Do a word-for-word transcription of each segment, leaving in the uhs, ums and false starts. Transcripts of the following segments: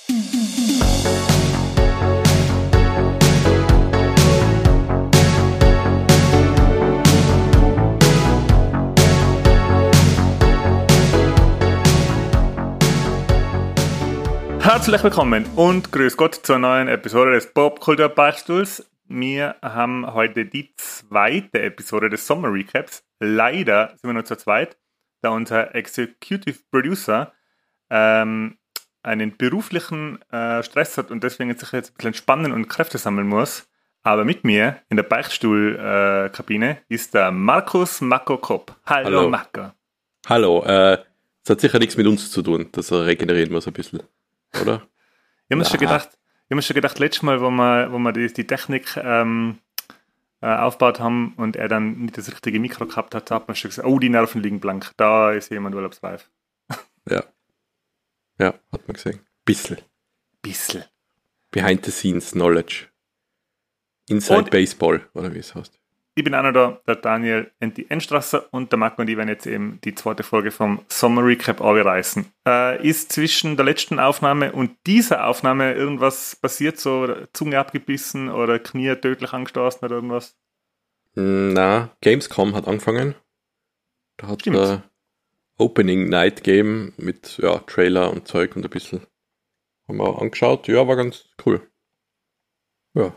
Herzlich willkommen und grüß Gott zur neuen Episode des Popkultur-Beichtstuhls. Wir haben heute die zweite Episode des Sommer Recaps. Leider sind wir nur zu zweit, da unser Executive Producer ähm, einen beruflichen äh, Stress hat und deswegen sich jetzt ein bisschen entspannen und Kräfte sammeln muss. Aber mit mir in der Beichtstuhl-Kabine äh, ist der Markus Mako Kopp. Hallo, Hallo. Mako. Hallo, äh, das hat sicher nichts mit uns zu tun, dass er regenerieren muss ein bisschen. Oder? Ich habe mir schon gedacht, ich habe mir schon gedacht, letztes Mal, wo wir, wo wir die, die Technik ähm, äh, aufgebaut haben und er dann nicht das richtige Mikro gehabt hat, hat man schon gesagt, oh, die Nerven liegen blank, da ist jemand urlaubsreif. Ja. Ja, hat man gesehen. Bissl. Bissl. Behind the scenes knowledge. Inside und Baseball, oder wie es heißt. Ich bin auch noch da, der Daniel Enti Enstrasser und der Marco und ich werden jetzt eben die zweite Folge vom Sommer Recap anreißen. Äh, ist zwischen der letzten Aufnahme und dieser Aufnahme irgendwas passiert, so Zunge abgebissen oder Knie tödlich angestoßen oder irgendwas? Na, Gamescom hat angefangen. Da hat der Opening Night Game mit ja, Trailer und Zeug und ein bisschen haben wir angeschaut. Ja, war ganz cool. Ja.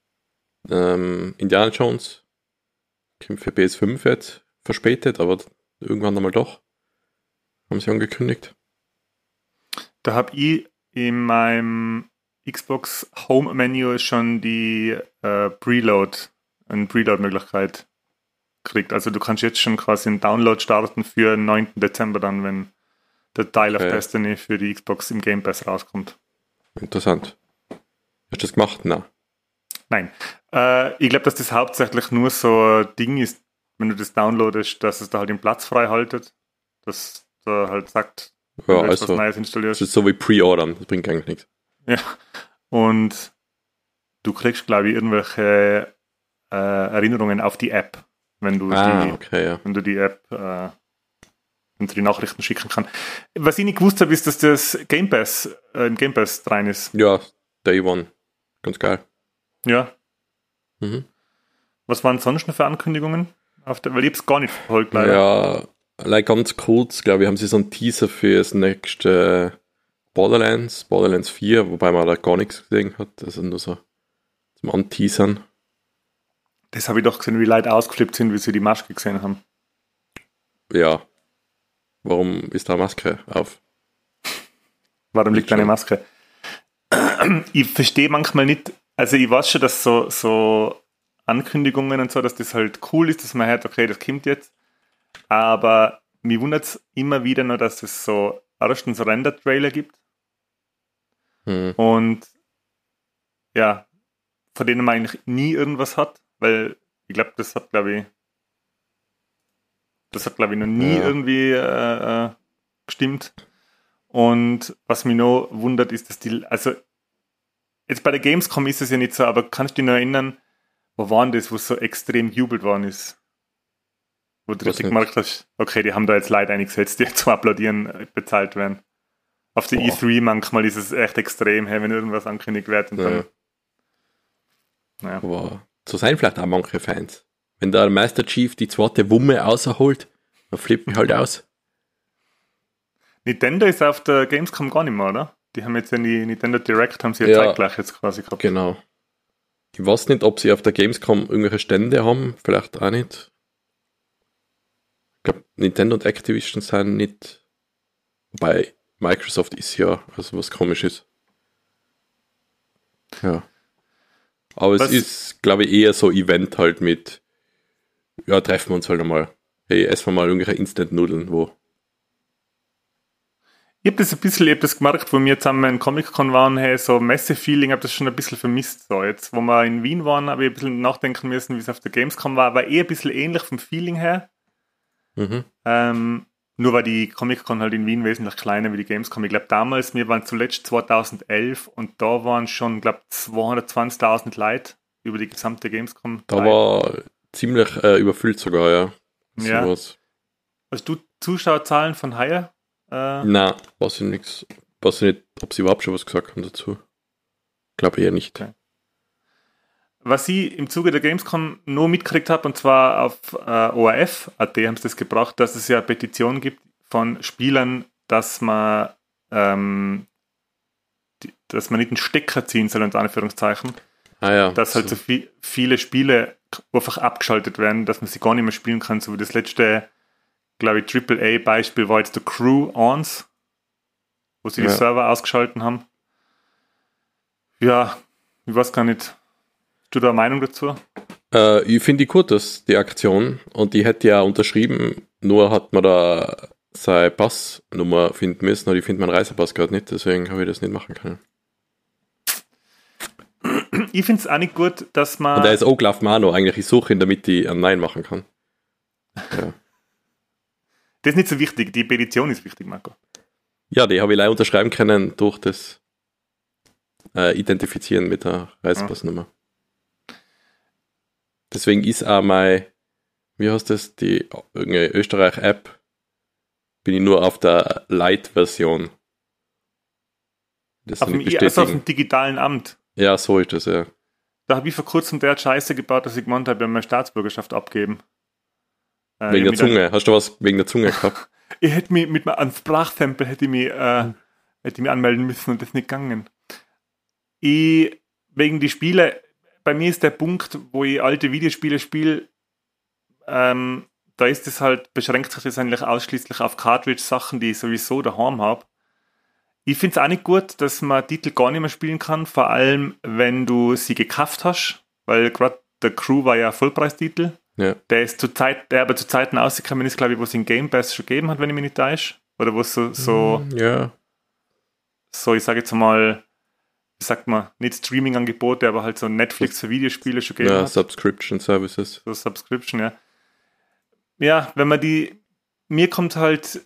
Ähm, Indiana Jones kommt für P S fünf jetzt verspätet, aber irgendwann einmal doch. Haben sie angekündigt. Da habe ich in meinem Xbox Home Menü schon die äh, Preload, eine Preload-Möglichkeit gekriegt. Also du kannst jetzt schon quasi einen Download starten für den neunten Dezember dann, wenn der Teil okay. of Destiny für die Xbox im Game Pass rauskommt. Interessant. Hast du das gemacht? Nein. Nein. Äh, ich glaube, dass das hauptsächlich nur so ein Ding ist, wenn du das downloadest, dass es da halt den Platz frei haltet. Dass da halt sagt, ja, wenn du also, was Neues installierst. Das ist so wie Pre-Ordern, das bringt eigentlich nichts. Ja. Und du kriegst, glaube ich, irgendwelche äh, Erinnerungen auf die App, wenn du ah, die, okay, ja. wenn du die App äh, wenn du die Nachrichten schicken kannst. Was ich nicht gewusst habe, ist, dass das Game Pass äh, im Game Pass rein ist. Ja, Day One. Ganz geil. Ja. Mhm. Was waren sonst noch für Ankündigungen? Auf der, weil ich es gar nicht verfolgt, leider. Ja, like ganz kurz, glaube ich, haben sie so einen Teaser für das nächste Borderlands, Borderlands vier, wobei man da gar nichts gesehen hat. Also nur so zum Anteasern. Das habe ich doch gesehen, wie Leute ausgeflippt sind, wie sie die Maske gesehen haben. Ja. Warum ist da Maske auf? Warum liegt da eine Maske? Ich verstehe manchmal nicht. Also ich weiß schon, dass so, so Ankündigungen und so, dass das halt cool ist, dass man hört, okay, das kommt jetzt. Aber mich wundert es immer wieder nur, dass es so erstens Render-Trailer gibt. Hm. Und ja, von denen man eigentlich nie irgendwas hat, weil ich glaube, das hat, glaube ich, das hat, glaube ich, noch nie ja. irgendwie äh, äh, gestimmt. Und was mich noch wundert, ist, dass die, also jetzt bei der Gamescom ist es ja nicht so, aber kannst du dich noch erinnern, wo waren das, wo es so extrem jubelt worden ist? Wo du richtig gemerkt hast, okay, die haben da jetzt Leute eingesetzt, die zum Applaudieren bezahlt werden. Auf der Boah. E drei manchmal ist es echt extrem, hey, wenn irgendwas angekündigt wird. Und ja. dann, naja. Aber so sein vielleicht auch manche Fans. Wenn der Master Chief die zweite Wumme rausholt, dann flippen halt aus. Nintendo ist auf der Gamescom gar nicht mehr, oder? Die haben jetzt in die Nintendo Direct, haben sie ja zeitgleich jetzt quasi gehabt. Genau. Ich weiß nicht, ob sie auf der Gamescom irgendwelche Stände haben, vielleicht auch nicht. Ich glaube, Nintendo und Activision sind nicht, wobei Microsoft ist ja, also was komisch ist. Ja. Aber was? Es ist, glaube ich, eher so Event halt mit, ja, treffen wir uns halt einmal. Hey, essen wir mal irgendwelche Instant-Nudeln, wo. Ich habe das ein bisschen, ich hab das gemerkt, wo wir zusammen in Comic-Con waren, hey, so Messe-Feeling, habe das schon ein bisschen vermisst. So. Jetzt, wo wir in Wien waren, habe ich ein bisschen nachdenken müssen, wie es auf der Gamescom war. War eh ein bisschen ähnlich vom Feeling her. Mhm. Ähm, nur war die Comic-Con halt in Wien wesentlich kleiner wie die Gamescom. Ich glaube, damals, wir waren zuletzt zweitausendelf und da waren schon, glaube ich, zweihundertzwanzigtausend Leute über die gesamte Gamescom. Da war ziemlich äh, überfüllt sogar, ja. Ja. Hast du Zuschauerzahlen von heuer? Äh, Nein, weiß ich nichts. weiß nicht, ob sie überhaupt schon was gesagt haben dazu. Glaube eher nicht. Okay. Was ich im Zuge der Gamescom nur mitgekriegt habe, und zwar auf äh, O R F Punkt A T haben sie das gebracht, dass es ja eine Petition gibt von Spielern, dass man ähm, die, dass man nicht einen Stecker ziehen soll, unter Anführungszeichen. Ah ja. Dass halt so, so viel, viele Spiele einfach abgeschaltet werden, dass man sie gar nicht mehr spielen kann. So wie das letzte, glaube ich, Triple A Beispiel war jetzt der Crew Ons, wo sie ja. die Server ausgeschalten haben. Ja, ich weiß gar nicht. Hast du da eine Meinung dazu? Äh, ich finde die gut, dass die Aktion, und die hätte ja unterschrieben, nur hat man da seine Passnummer finden müssen, und ich finde meinen Reisepass gerade nicht, deswegen habe ich das nicht machen können. Ich finde es auch nicht gut, dass man... Und der ist auch gelaufen auch noch, eigentlich, ich suche ihn, damit ich ein Nein machen kann. Ja. Das ist nicht so wichtig, die Petition ist wichtig, Marco. Ja, die habe ich leider unterschreiben können durch das äh, Identifizieren mit der Reisepassnummer. Ja. Deswegen ist auch mein, wie heißt das, die irgendeine Österreich-App, bin ich nur auf der Lite-Version. Das auf dem, also auf dem digitalen Amt? Ja, so ist das, ja. Da habe ich vor kurzem der Scheiße gebaut, dass ich gemeint habe, wir haben meine Staatsbürgerschaft abgeben. Äh, wegen der Zunge? Dann, hast du was wegen der Zunge gehabt? Ich hätte mich mit einem Sprachsample hätte ich mich, äh, hm. hätte ich mich anmelden müssen und das nicht gegangen. Ich, wegen die Spiele... Bei mir ist der Punkt, wo ich alte Videospiele spiele, ähm, da ist es halt, beschränkt sich das eigentlich ausschließlich auf Cartridge-Sachen, die ich sowieso daheim habe. Ich finde es auch nicht gut, dass man Titel gar nicht mehr spielen kann, vor allem, wenn du sie gekauft hast, weil gerade der Crew war ja ein Vollpreistitel. Ja. Der ist zur Zeit, der aber zu Zeiten ausgekommen ist, glaube ich, wo es in Game Pass schon gegeben hat, wenn ich mich nicht täusche. Oder wo es so, so, ja. so, ich sage jetzt mal, wie sagt man, nicht Streaming-Angebote, aber halt so Netflix für Videospiele schon gegeben ja, hat. Subscription Services. So Subscription, ja. Ja, wenn man die, mir kommt halt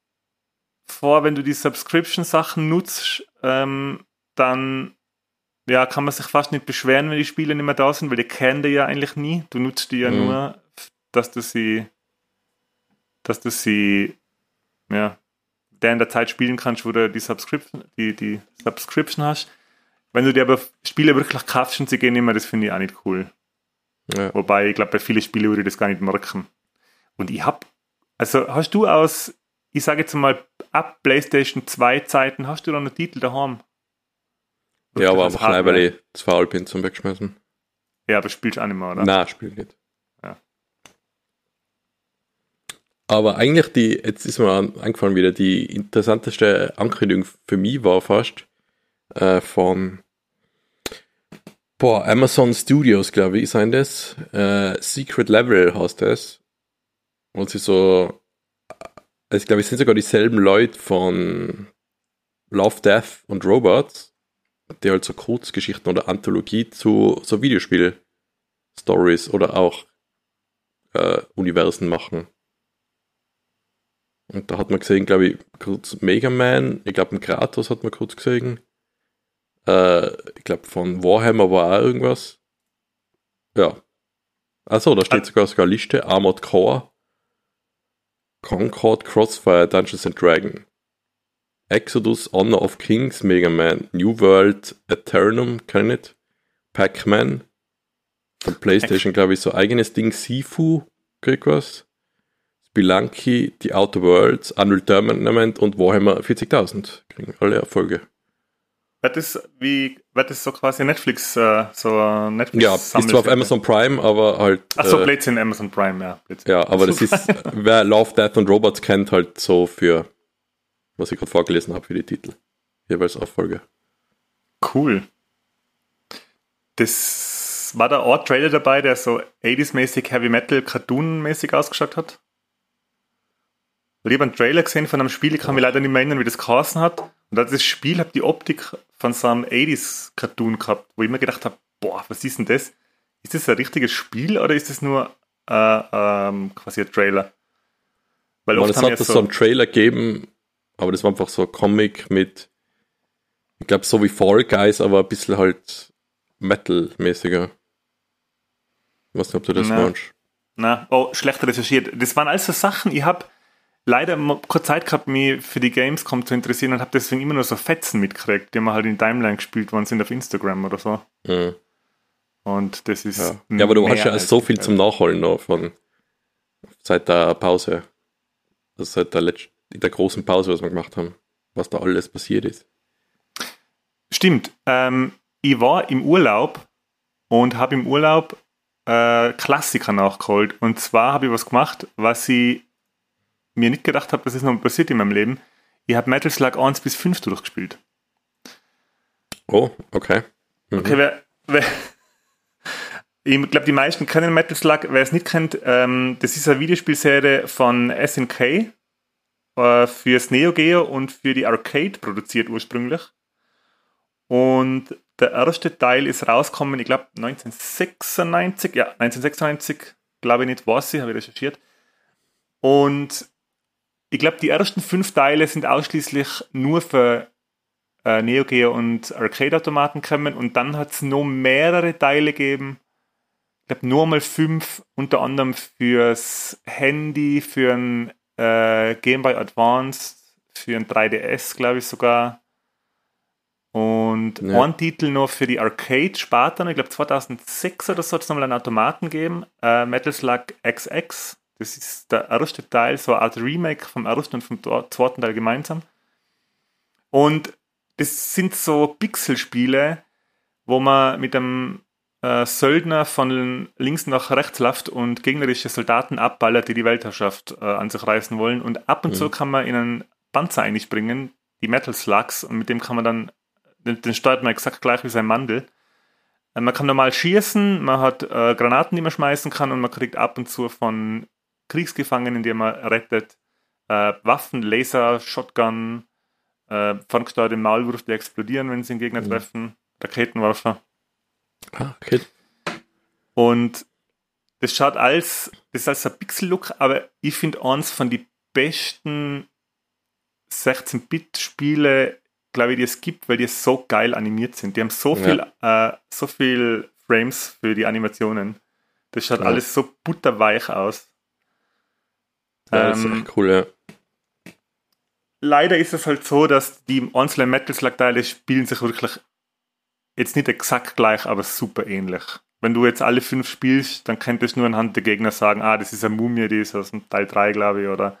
vor, wenn du die Subscription-Sachen nutzt, ähm, dann ja, kann man sich fast nicht beschweren, wenn die Spiele nicht mehr da sind, weil die kennen die ja eigentlich nie. Du nutzt die ja mhm. nur, dass du sie dass du sie ja, der in der Zeit spielen kannst, wo du die Subscription, die, die Subscription hast. Wenn du dir aber Spiele wirklich kaufst und sie gehen immer, das finde ich auch nicht cool. Ja. Wobei, ich glaube, bei vielen Spielen würde ich das gar nicht merken. Und ich habe, also hast du aus, ich sage jetzt mal, ab PlayStation zwei Zeiten, hast du da einen Titel daheim? Oder ja, aber einfach gleich, weil ich zu faul bin zum Wegschmeißen. Ja, aber spielst du auch nicht mehr, oder? Nein, spiel nicht. Ja. Aber eigentlich die, jetzt ist mir eingefallen wieder, die interessanteste Ankündigung für mich war fast, Äh, von boah, Amazon Studios, glaube ich, sind das. Äh, Secret Level heißt das. Und sie so, also ich glaube, es sind sogar dieselben Leute von Love, Death und Robots, die halt so Kurzgeschichten oder Anthologie zu so Videospiel-Stories oder auch äh, Universen machen. Und da hat man gesehen, glaube ich, kurz Mega Man, ich glaube, einen Kratos hat man kurz gesehen. Äh, ich glaube, von Warhammer war auch irgendwas. Ja. Achso, da steht sogar sogar eine Liste. Armored Core, Concord, Crossfire, Dungeons and Dragons, Exodus, Honor of Kings, Mega Man, New World, Eternum, kann ich nicht, Pac-Man, von PlayStation, glaube ich, so eigenes Ding, Sifu, krieg was, Spelunky, The Outer Worlds, Unreal Tournament und Warhammer vierzigtausend, kriegen alle Erfolge. Wird das, wie, wird das so quasi Netflix, äh, so Netflix ja, ist zwar auf Amazon Prime, aber halt... Achso, äh, Blödsinn, Amazon Prime, ja. Blödsinn. Ja, aber das ist, wer Love, Death und Robots kennt, halt so für, was ich gerade vorgelesen habe, für die Titel. Jeweils Auffolge. Cool. Das war da ein Trailer dabei, der so achtziger-mäßig Heavy Metal Cartoon-mäßig ausgeschaut hat. Ich habe einen Trailer gesehen von einem Spiel, ich kann mich leider nicht mehr erinnern, wie das geheißen hat. Und das Spiel hat die Optik von so einem achtziger-Cartoon gehabt, wo ich mir gedacht habe, boah, was ist denn das? Ist das ein richtiges Spiel oder ist das nur äh, ähm, quasi ein Trailer? Weil Man, oft es haben hat ja das so, so einen Trailer gegeben, aber das war einfach so ein Comic mit, ich glaube, so wie Fall Guys, aber ein bisschen halt Metal-mäßiger. Ich weiß nicht, ob du das na, meinst. Na, oh, schlecht recherchiert. Das waren also Sachen, ich habe leider mo- keine Zeit gehabt, mich für die Gamescom zu interessieren und habe deswegen immer nur so Fetzen mitgekriegt, die haben halt in Timeline gespielt worden sind auf Instagram oder so. Mhm. Und das ist. Ja. ja, aber du hast ja als so viel gefällt. zum Nachholen noch von seit der Pause. Also seit der, Letz- der großen Pause, was wir gemacht haben, was da alles passiert ist. Stimmt. Ähm, ich war im Urlaub und habe im Urlaub äh, Klassiker nachgeholt. Und zwar habe ich was gemacht, was ich mir nicht gedacht habe, dass es noch passiert in meinem Leben. Ich habe Metal Slug eins bis fünf durchgespielt. Oh, okay. Mhm. Okay, wer, wer ich glaube, die meisten kennen Metal Slug. Wer es nicht kennt, ähm, das ist eine Videospielserie von S N K äh, fürs Neo Geo und für die Arcade produziert ursprünglich. Und der erste Teil ist rausgekommen, ich glaube neunzehnhundertsechsundneunzig, ja, neunzehnhundertsechsundneunzig, glaube ich nicht, weiß ich, habe ich recherchiert. Und ich glaube, die ersten fünf Teile sind ausschließlich nur für äh, Neo Geo und Arcade-Automaten gekommen und dann hat es noch mehrere Teile gegeben. Ich glaube, nur mal fünf, unter anderem fürs Handy, für ein äh, Game Boy Advance, für ein drei D S, glaube ich sogar. Und Ja. ein Titel noch für die Arcade später, ich glaube zweitausendsechs oder so, hat es nochmal einen Automaten gegeben, äh, Metal Slug X X. Das ist der erste Teil, so eine Art Remake vom ersten und vom zweiten Teil gemeinsam. Und das sind so Pixelspiele, wo man mit einem äh, Söldner von links nach rechts läuft und gegnerische Soldaten abballert, die die Weltherrschaft äh, an sich reißen wollen. Und ab und Mhm. zu kann man in einen Panzer einspringen, die Metal Slugs, und mit dem kann man dann, den, den steuert man exakt gleich wie sein Mandel. Äh, man kann normal schießen, man hat äh, Granaten, die man schmeißen kann, und man kriegt ab und zu von Kriegsgefangenen, die man rettet, äh, Waffen, Laser, Shotgun, äh, ferngesteuerte Maulwurf, die explodieren, wenn sie den Gegner Mhm. treffen, Raketenwerfer. Ah, okay. Und das schaut als, das ist als ein Pixel-Look, aber ich finde eins von den besten sechzehn-Bit-Spiele, glaube ich, die es gibt, weil die so geil animiert sind. Die haben so Ja. viel, äh, so viel Frames für die Animationen. Das schaut Ja. alles so butterweich aus. Ja, das ist Ähm, echt cool, ja. Leider ist es halt so, dass die einzelnen Metal Slug-Teile spielen sich wirklich jetzt nicht exakt gleich, aber super ähnlich. Wenn du jetzt alle fünf spielst, dann könntest du nur anhand der Gegner sagen, ah, das ist eine Mumie, die ist aus dem Teil drei, glaube ich, oder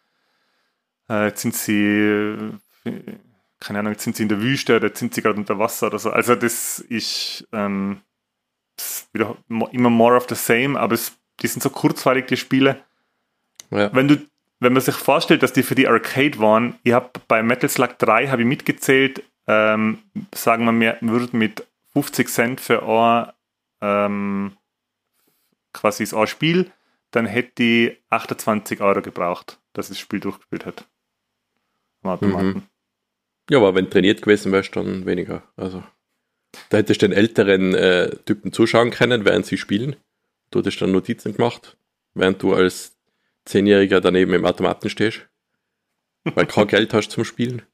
äh, jetzt sind sie, äh, keine Ahnung, jetzt sind sie in der Wüste oder jetzt sind sie gerade unter Wasser oder so. Also das ist, ähm, das ist wieder mo- immer more of the same, aber es, die sind so kurzweilig, die Spiele. Ja. Wenn du, wenn man sich vorstellt, dass die für die Arcade waren, ich habe bei Metal Slug drei habe ich mitgezählt, ähm, sagen wir, wir würden mit fünfzig Cent für ein ähm, quasi das ein Spiel, dann hätte ich achtundzwanzig Euro gebraucht, dass ich das Spiel durchgespielt hat. Am Automaten. Mhm. Ja, aber wenn trainiert gewesen wärst, dann weniger. Also, da hättest du den älteren äh, Typen zuschauen können, während sie spielen. Du hättest dann Notizen gemacht, während du als Zehnjähriger daneben im Automaten stehst. Weil kein Geld hast zum Spielen.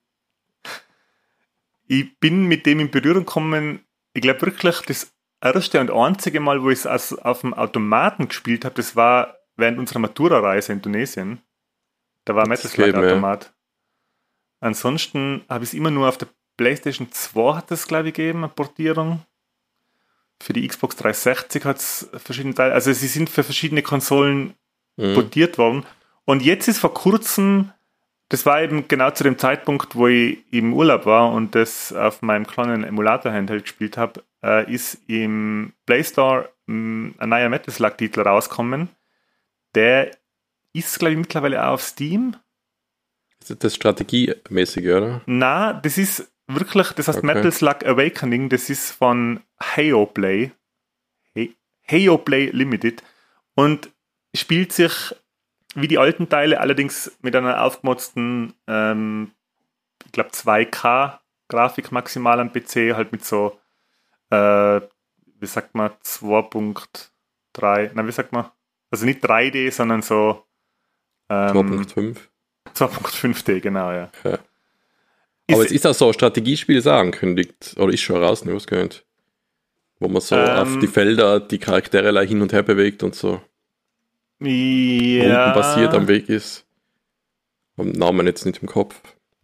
Ich bin mit dem in Berührung gekommen, ich glaube wirklich, das erste und einzige Mal, wo ich es auf dem Automaten gespielt habe, das war während unserer Matura-Reise in Tunesien. Da war ein Metal Das geht, Slug-Automat. Ansonsten habe ich es immer nur auf der PlayStation zwei, hat es glaube ich gegeben, eine Portierung. Für die Xbox dreihundertsechzig hat es verschiedene Teile, also sie sind für verschiedene Konsolen Mhm. portiert worden. Und jetzt ist vor kurzem, das war eben genau zu dem Zeitpunkt, wo ich im Urlaub war und das auf meinem kleinen Emulator-Handheld gespielt habe, äh, ist im Play Store mh, ein neuer Metal Slug-Titel rausgekommen. Der ist, glaube ich, mittlerweile auch auf Steam. Ist das strategiemäßig, oder? Na, das ist wirklich, das heißt Okay. Metal Slug Awakening, das ist von Heyoplay. Hey, Heyoplay Limited. Und spielt sich wie die alten Teile, allerdings mit einer aufgemotzten, ähm, ich glaube zwei K Grafik maximal am P C, halt mit so, äh, wie sagt man, zwei Punkt drei, nein, wie sagt man, also nicht drei D, sondern so zwei ähm, Punkt fünf. zwei Punkt fünf D, genau, ja. Okay. Aber es ist auch so ein Strategiespiel, das auch angekündigt, oder ist schon raus, nicht ausgehört. Wo man so Ähm, auf die Felder die Charaktere hin und her bewegt und so Ja, rundenbasiert am Weg ist. Haben den Namen jetzt nicht im Kopf.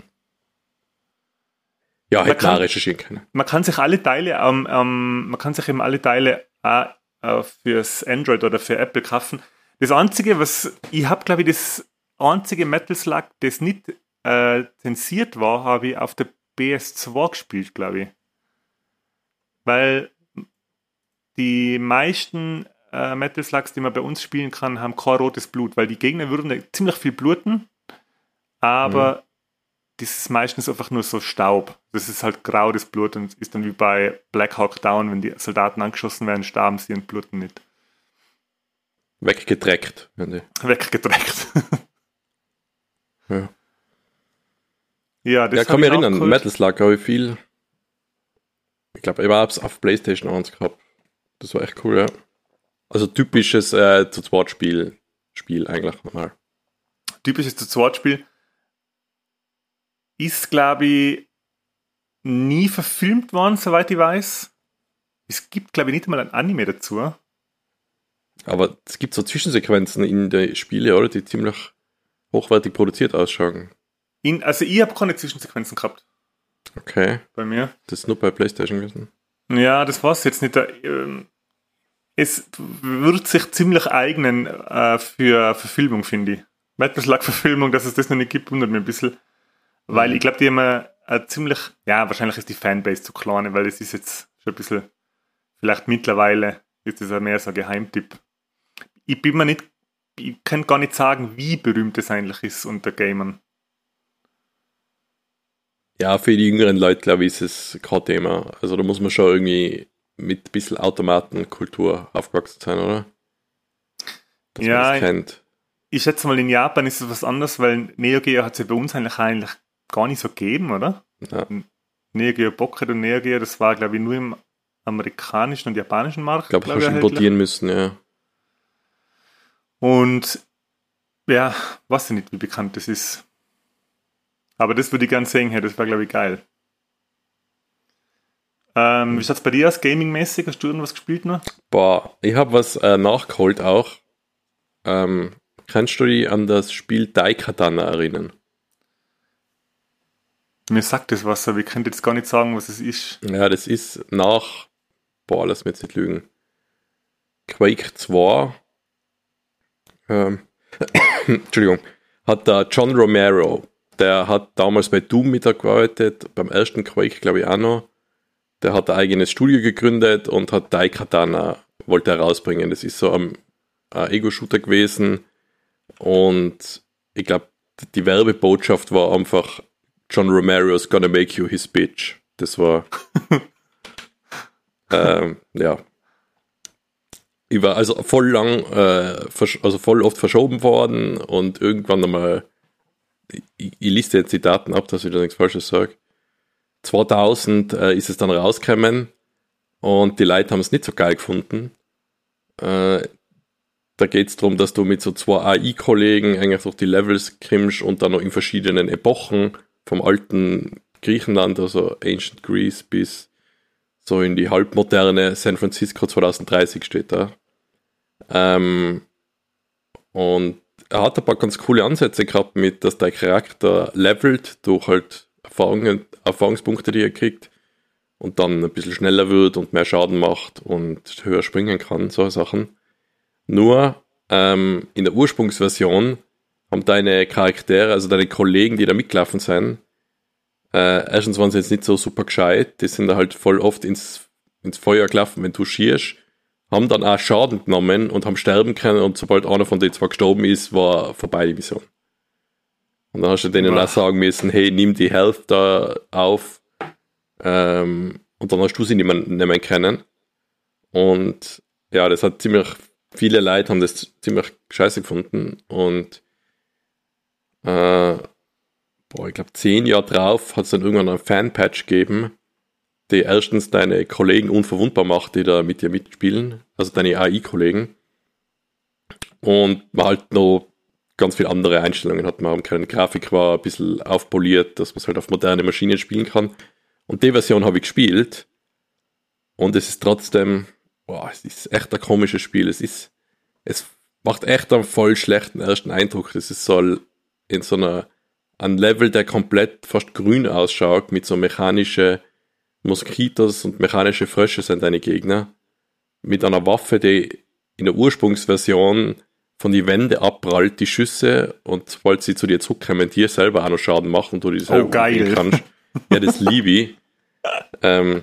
Ja, hätte man recherchieren können. Man kann sich alle Teile, ähm, ähm, man kann sich eben alle Teile auch äh, fürs Android oder für Apple kaufen. Das Einzige, was ich habe, glaube ich, das einzige Metal Slug, das nicht äh, zensiert war, habe ich auf der P S zwei gespielt, glaube ich. Weil die meisten äh, Metal Slugs, die man bei uns spielen kann, haben kein rotes Blut, weil die Gegner würden ziemlich viel bluten, aber mhm. das ist meistens einfach nur so Staub. Das ist halt grau, das Blut, und ist dann wie bei Black Hawk Down, wenn die Soldaten angeschossen werden, starben sie und bluten nicht. Weggedreckt. Weggedreckt. ja. Ja, das ja, kann mich erinnern, Metal Slug habe ich viel. Ich glaube, ich habe es auf PlayStation eins gehabt. Das war echt cool, ja. Also typisches äh, zu zweit Spiel, Spiel eigentlich nochmal. Typisches zu zweit Spiel ist, glaube ich, nie verfilmt worden, soweit ich weiß. Es gibt, glaube ich, nicht einmal ein Anime dazu. Aber es gibt so Zwischensequenzen in den Spielen, oder, die ziemlich hochwertig produziert ausschauen. In, also ich habe keine Zwischensequenzen gehabt. Okay. Bei mir. Das ist nur bei PlayStation gewesen. Ja, das war es jetzt nicht. Es wird sich ziemlich eignen äh, für Verfilmung, finde ich. Metal Slug-Verfilmung, dass es das noch nicht gibt, wundert mich ein bisschen. Weil mhm. ich glaube, die haben eine ziemlich, ja, wahrscheinlich ist die Fanbase zu klein, weil es ist jetzt schon ein bisschen, vielleicht mittlerweile ist das ja mehr so ein Geheimtipp. Ich bin mir nicht, ich kann gar nicht sagen, wie berühmt es eigentlich ist unter Gamern. Ja, für die jüngeren Leute, glaube ich, ist es kein Thema. Also da muss man schon irgendwie mit ein bisschen Automatenkultur aufgewachsen sein, oder? Dass ja, man das kennt. Ich schätze mal, in Japan ist es was anderes, weil Neo Geo hat es ja bei uns eigentlich, eigentlich gar nicht so gegeben, oder? Ja. Neo Geo Pocket und Neo Geo, das war, glaube ich, nur im amerikanischen und japanischen Markt. Ich glaube, glaub, hast du importieren müssen, ja. Und ja, weiß ich nicht, wie bekannt das ist. Aber das würde ich gerne sehen, hey, das war, glaube ich, geil. Ähm, wie schaut es bei dir aus, gaming-mäßig? Hast du irgendwas gespielt noch? Boah, ich habe was äh, nachgeholt auch. Ähm, kannst du dich an das Spiel Daikatana erinnern? Mir sagt das was, aber ich könnte jetzt gar nicht sagen, was es ist. Ja, das ist nach, boah, lass mich jetzt nicht lügen, Quake zwei, ähm, Entschuldigung, hat der John Romero, der hat damals bei Doom mitgearbeitet, beim ersten Quake glaube ich auch noch. Der hat ein eigenes Studio gegründet und hat Daikatana, wollte er rausbringen. Das ist so ein, ein Ego-Shooter gewesen. Und ich glaube, die Werbebotschaft war einfach John Romero's gonna make you his bitch. Das war ähm, ja. Ich war also voll lang, äh, also voll oft verschoben worden und irgendwann einmal, ich, ich liste jetzt die Daten ab, dass ich da nichts Falsches sage. zweitausend äh, ist es dann rausgekommen und die Leute haben es nicht so geil gefunden. Äh, da geht es darum, dass du mit so zwei A I-Kollegen eigentlich durch die Levels krimmst und dann noch in verschiedenen Epochen vom alten Griechenland, also Ancient Greece, bis so in die halbmoderne San Francisco zwanzig dreißig steht da. Ähm, und er hat ein paar ganz coole Ansätze gehabt mit, dass der Charakter levelt durch halt Erfahrungen, Erfahrungspunkte, die er kriegt und dann ein bisschen schneller wird und mehr Schaden macht und höher springen kann, solche Sachen. Nur ähm, in der Ursprungsversion haben deine Charaktere, also deine Kollegen, die da mitgelaufen sind, äh, erstens waren sie jetzt nicht so super gescheit, die sind da halt voll oft ins, ins Feuer gelaufen, wenn du schierst, haben dann auch Schaden genommen und haben sterben können und sobald einer von denen zwar gestorben ist, war vorbei die Mission. Und dann hast du denen auch sagen müssen, hey, nimm die Health da auf. Ähm, und dann hast du sie nicht mehr, nicht mehr kennen. Und ja, das hat ziemlich, viele Leute haben das ziemlich scheiße gefunden. Und äh, boah, ich glaube, zehn Jahre drauf hat es dann irgendwann einen Fan-Patch gegeben, die erstens deine Kollegen unverwundbar macht, die da mit dir mitspielen. Also deine A I-Kollegen. Und man halt noch ganz viele andere Einstellungen hat. Man keine Grafik war ein bisschen aufpoliert, dass man es halt auf moderne Maschinen spielen kann. Und die Version habe ich gespielt. Und es ist trotzdem, boah, es ist echt ein komisches Spiel. Es ist, es macht echt einen voll schlechten ersten Eindruck. Das ist so in so einer ein Level, der komplett fast grün ausschaut, mit so mechanische Moskitos und mechanische Frösche sind deine Gegner. Mit einer Waffe, die in der Ursprungsversion von die Wände abprallt, die Schüsse, und sobald sie zu dir zurückkommen, dir selber auch noch Schaden machen und du die selber oh, geil. kannst. Ja, das liebe ich. ähm,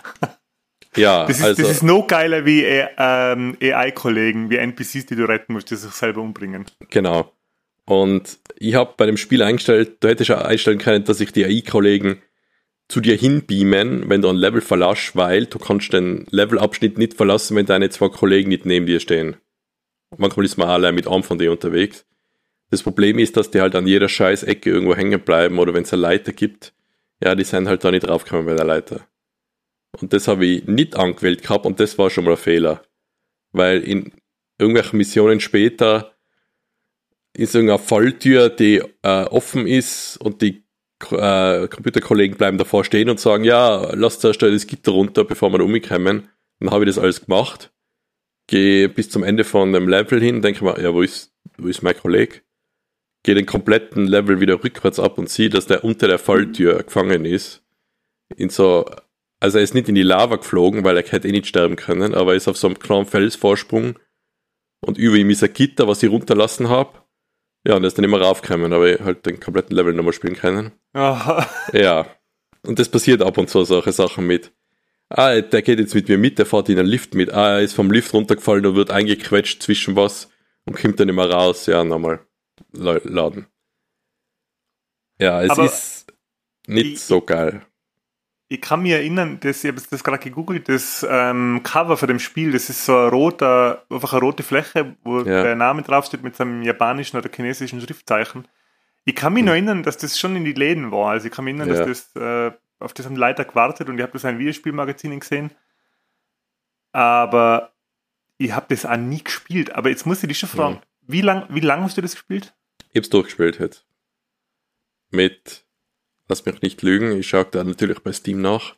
ja, das, ist, also, das ist noch geiler wie ähm, A I-Kollegen, wie N P Cs, die du retten musst, die sich selber umbringen. Genau. Und ich habe bei dem Spiel eingestellt, du hättest auch einstellen können, dass sich die A I-Kollegen zu dir hinbeamen, wenn du ein Level verlässt, weil du kannst den Levelabschnitt nicht verlassen, wenn deine zwei Kollegen nicht neben dir stehen. Manchmal ist man auch allein mit einem von denen unterwegs. Das Problem ist, dass die halt an jeder scheiß Ecke irgendwo hängen bleiben, oder wenn es eine Leiter gibt, ja, die sind halt da nicht draufgekommen bei der Leiter. Und das habe ich nicht angewählt gehabt, und das war schon mal ein Fehler. Weil in irgendwelchen Missionen später ist irgendeine Falltür, die äh, offen ist, und die äh, Computerkollegen bleiben davor stehen und sagen, ja, lass zuerst das Gitter runter, bevor wir da umkommen. Dann habe ich das alles gemacht, gehe bis zum Ende von dem Level hin, denke mir, ja, wo ist, wo ist mein Kollege? Gehe den kompletten Level wieder rückwärts ab und sehe, dass der unter der Falltür gefangen ist. In so, also er ist nicht in die Lava geflogen, weil er hätte eh nicht sterben können, aber er ist auf so einem kleinen Felsvorsprung, und über ihm ist ein Gitter, was ich runterlassen habe. Ja, und er ist dann immer raufgekommen, aber ich halt den kompletten Level nochmal spielen können. Aha. Ja, und das passiert ab und zu, solche Sachen mit. Ah, der geht jetzt mit mir mit, der fährt in den Lift mit. Ah, er ist vom Lift runtergefallen und wird eingequetscht zwischen was und kommt dann immer raus. Ja, nochmal laden. Ja, es aber ist nicht ich, so geil. Ich kann mich erinnern, dass, ich habe das gerade gegoogelt, das ähm, Cover von dem Spiel, das ist so ein roter, einfach eine rote Fläche, wo ja. der Name draufsteht mit so einem japanischen oder chinesischen Schriftzeichen. Ich kann mich hm. noch erinnern, dass das schon in die Läden war. Also ich kann mich erinnern, ja. dass das äh, auf das haben Leute gewartet, und ich habe das in einem Videospielmagazin gesehen. Aber ich habe das auch nie gespielt. Aber jetzt muss ich dich schon fragen, hm. wie lang, wie lang hast du das gespielt? Ich habe es durchgespielt jetzt. Mit, lass mich nicht lügen, ich schaue da natürlich bei Steam nach.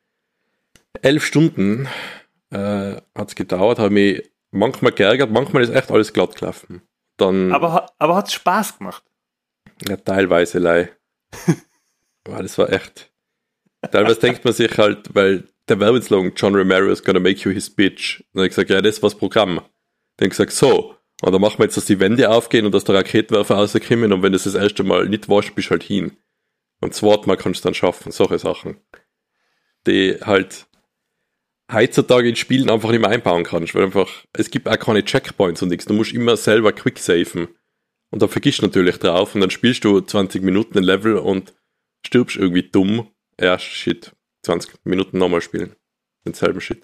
Elf Stunden äh, hat es gedauert, habe mich manchmal geärgert, manchmal ist echt alles glatt gelaufen. Dann, aber aber hat es Spaß gemacht? Ja, teilweise lei. Wow, das war echt. Teilweise denkt man sich halt, weil der Werbeslogan John Romero is gonna make you his bitch. Und dann habe ich gesagt, ja, das war's Programm. Dann habe ich gesagt, so, und dann machen wir jetzt, dass die Wände aufgehen und dass der Raketenwerfer rauskommen, und wenn das das erste Mal nicht warst, bist du halt hin. Und das zweite Mal kannst du dann schaffen, solche Sachen. Die halt heutzutage in Spielen einfach nicht mehr einbauen kannst, weil einfach, es gibt auch keine Checkpoints und nichts. Du musst immer selber quicksafen. Und dann vergisst du natürlich drauf, und dann spielst du zwanzig Minuten ein Level und stirbst irgendwie dumm. Ja, shit. zwanzig Minuten nochmal spielen. Denselben Shit.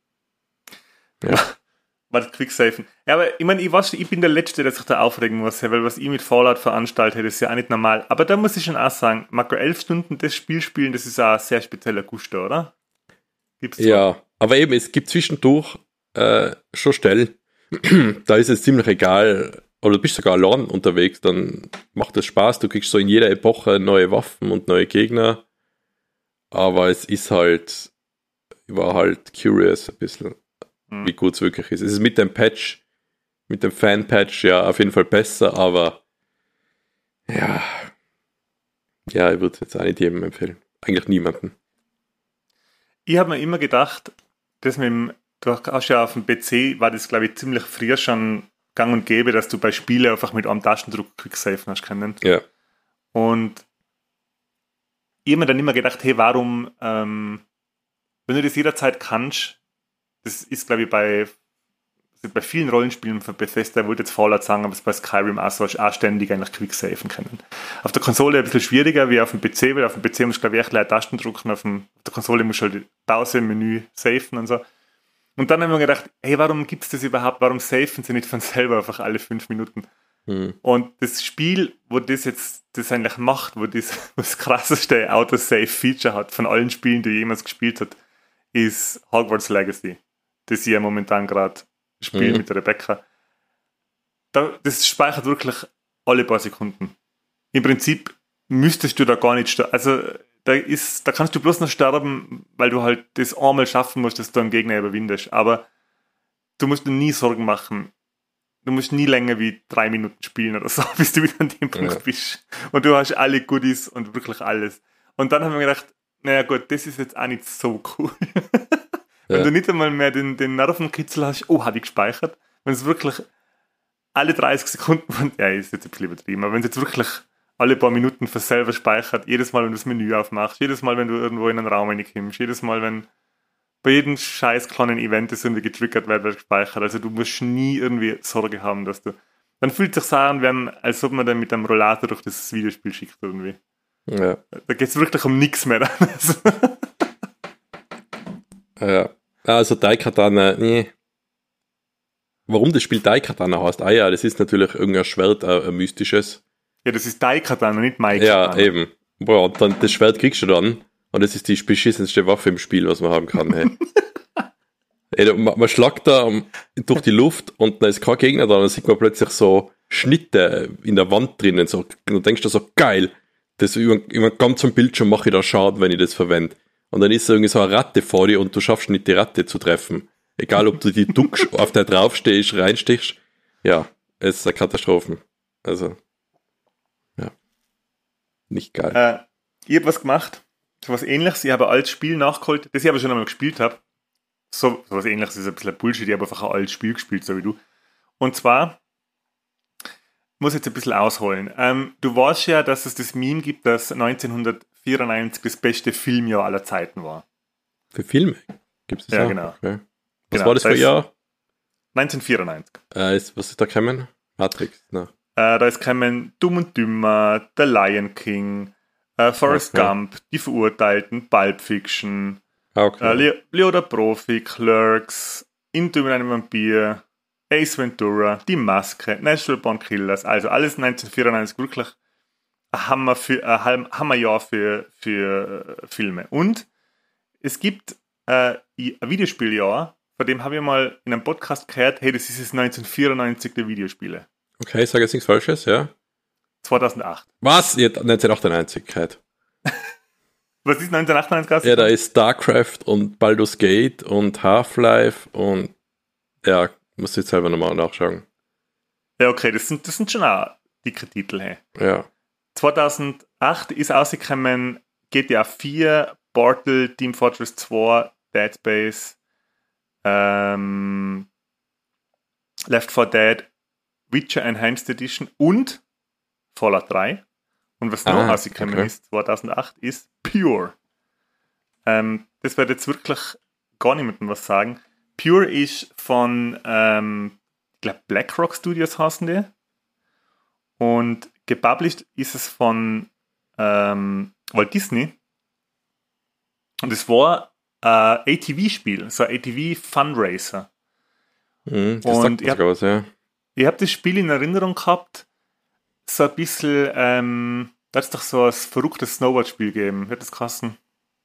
Ja. Warte, quicksafen. Ja, aber ich meine, ich, weiß, ich bin der Letzte, der sich da aufregen muss, weil was ich mit Fallout veranstaltet, ist ja auch nicht normal. Aber da muss ich schon auch sagen, Marco, elf Stunden das Spiel spielen, das ist auch ein sehr spezieller Gusto, oder? Gibt's ja, so? Aber eben, es gibt zwischendurch äh, schon Stellen, da ist es ziemlich egal, oder du bist sogar allein unterwegs, dann macht das Spaß, du kriegst so in jeder Epoche neue Waffen und neue Gegner, aber es ist halt, ich war halt curious ein bisschen, hm. wie gut es wirklich ist. Es ist mit dem Patch, mit dem Fan-Patch ja auf jeden Fall besser, aber ja, ja, ich würde es jetzt auch nicht jedem empfehlen. Eigentlich niemanden. Ich habe mir immer gedacht, dass mit dem, du hast ja auf dem P C, war das glaube ich ziemlich früher schon gang und gäbe, dass du bei Spielen einfach mit einem Taschendruck quicksafen hast können. Ja. Und ich habe mir dann immer gedacht, hey, warum, ähm, wenn du das jederzeit kannst, das ist glaube ich bei, bei vielen Rollenspielen von Bethesda, ich wollte jetzt Fallout sagen, aber es bei Skyrim auch so, auch ständig eigentlich quicksafen können. Auf der Konsole ein bisschen schwieriger wie auf dem P C, weil auf dem P C musst du glaube ich echt eine Tasten drücken, auf, dem, auf der Konsole musst du halt Pause im Menü safen und so. Und dann haben wir gedacht, hey, warum gibt es das überhaupt? Warum safen sie nicht von selber einfach alle fünf Minuten? Hm. Und das Spiel, wo das jetzt das eigentlich macht, wo das, wo das krasseste Autosave-Feature hat von allen Spielen, die jemals gespielt hat, ist Hogwarts Legacy, das ich ja momentan gerade spiele hm. mit der Rebecca. Da, das speichert wirklich alle paar Sekunden. Im Prinzip müsstest du da gar nicht sterben. Also Da, ist, da kannst du bloß noch sterben, weil du halt das einmal schaffen musst, dass du einen Gegner überwindest. Aber du musst dir nie Sorgen machen. du musst nie länger wie drei Minuten spielen oder so, bis du wieder an dem Punkt Ja. bist. Und du hast alle Goodies und wirklich alles. Und dann haben wir gedacht, naja gut, das ist jetzt auch nicht so cool. Wenn Ja. du nicht einmal mehr den, den Nervenkitzel hast, oh, habe ich gespeichert. Wenn es wirklich alle dreißig Sekunden, ja, ist jetzt ein bisschen übertrieben, aber wenn es jetzt wirklich alle paar Minuten für selber speichert, jedes Mal, wenn du das Menü aufmachst, jedes Mal, wenn du irgendwo in einen Raum reinkommst, jedes Mal, wenn bei jedem scheiß kleinen Event das irgendwie getriggert wird, wird gespeichert. Also du musst nie irgendwie Sorge haben, dass du... Dann fühlt es sich so an, wenn, als ob man dann mit einem Rollator durch das Videospiel schickt irgendwie. Ja. Da geht es wirklich um nichts mehr. Ja. Also Daikatana, nee. Warum das Spiel Daikatana heißt? Ah ja, das ist natürlich irgendein Schwert, ein, ein mystisches. Ja, das ist Daikatana, nicht Mike. Ja, eben. Boah, und dann das Schwert kriegst du dann. Und das ist die beschissenste Waffe im Spiel, was man haben kann. Hey. Ey, man, man schlagt da um, durch die Luft und dann ist kein Gegner da, und dann sieht man plötzlich so Schnitte in der Wand drinnen. So, und dann denkst du so, geil, das über, über den ganzen Bildschirm mache ich da Schaden, wenn ich das verwende. Und dann ist irgendwie so eine Ratte vor dir und du schaffst nicht, die Ratte zu treffen. Egal, ob du die duckst, auf der draufstehst, reinstichst. Ja, es ist eine Katastrophe. Also, ja. Nicht geil. Äh, ich habe was gemacht, so was Ähnliches. Ich habe ein altes Spiel nachgeholt, das ich aber schon einmal gespielt habe. So, so was Ähnliches ist ein bisschen Bullshit. Ich habe einfach ein altes Spiel gespielt, so wie du. Und zwar, ich muss jetzt ein bisschen ausholen. Ähm, du weißt ja, dass es das Meme gibt, dass neunzehnhundertvierundneunzig das beste Filmjahr aller Zeiten war. Für Filme gibt es das Ja, auch? genau. Okay. Was Genau, war das für ein ist Jahr? neunzehnhundertvierundneunzig. Äh, ist, was ist da gekommen? Matrix, ne? Äh, da ist kommen Dumm und Dümmer, The Lion King, äh, Forrest Okay. Gump, Die Verurteilten, Pulp Fiction, Ah, okay. äh, Leo, Leo der Profi, Clerks, Interview mit einem Vampir, Ace Ventura, Die Maske, Natural Born Killers, also alles neunzehnhundertvierundneunzig wirklich ein Hammer für, ein Ham- Hammerjahr für, für äh, Filme. Und es gibt äh, ein Videospieljahr, von dem habe ich mal in einem Podcast gehört, hey, das ist das neunzehnhundertvierundneunzig der Videospiele. Okay, ich sage jetzt nichts Falsches, ja? zweitausendacht. Was? Ja, neunzehnhundertachtundneunzig. Halt. Was ist neunzehnhundertachtundneunzig? Ja, da ist StarCraft und Baldur's Gate und Half-Life und ja, muss jetzt selber nochmal nachschauen. Ja, okay, das sind, das sind schon auch dicke Titel. Hey. Ja. zweitausendacht ist rausgekommen G T A vier, Portal, Team Fortress zwei, Dead Space, ähm, Left four Dead, Witcher Enhanced Edition und Fallout drei. Und was noch Ah, rausgekommen okay. ist, zweitausendacht, ist Pure. Ähm, das wird jetzt wirklich gar niemandem was sagen. Pure ist von, ähm, ich glaube, BlackRock Studios heißen die. Und gepublished ist es von ähm, Walt Disney. Und es war ein A T V-Spiel, so ein A T V-Fundraiser. Mhm, das Und sagt ich mir hab- sogar was, ja. Ich habe das Spiel in Erinnerung gehabt, so ein bisschen, ähm, da hat es doch so ein verrücktes Snowboard-Spiel gegeben. Wird das kosten?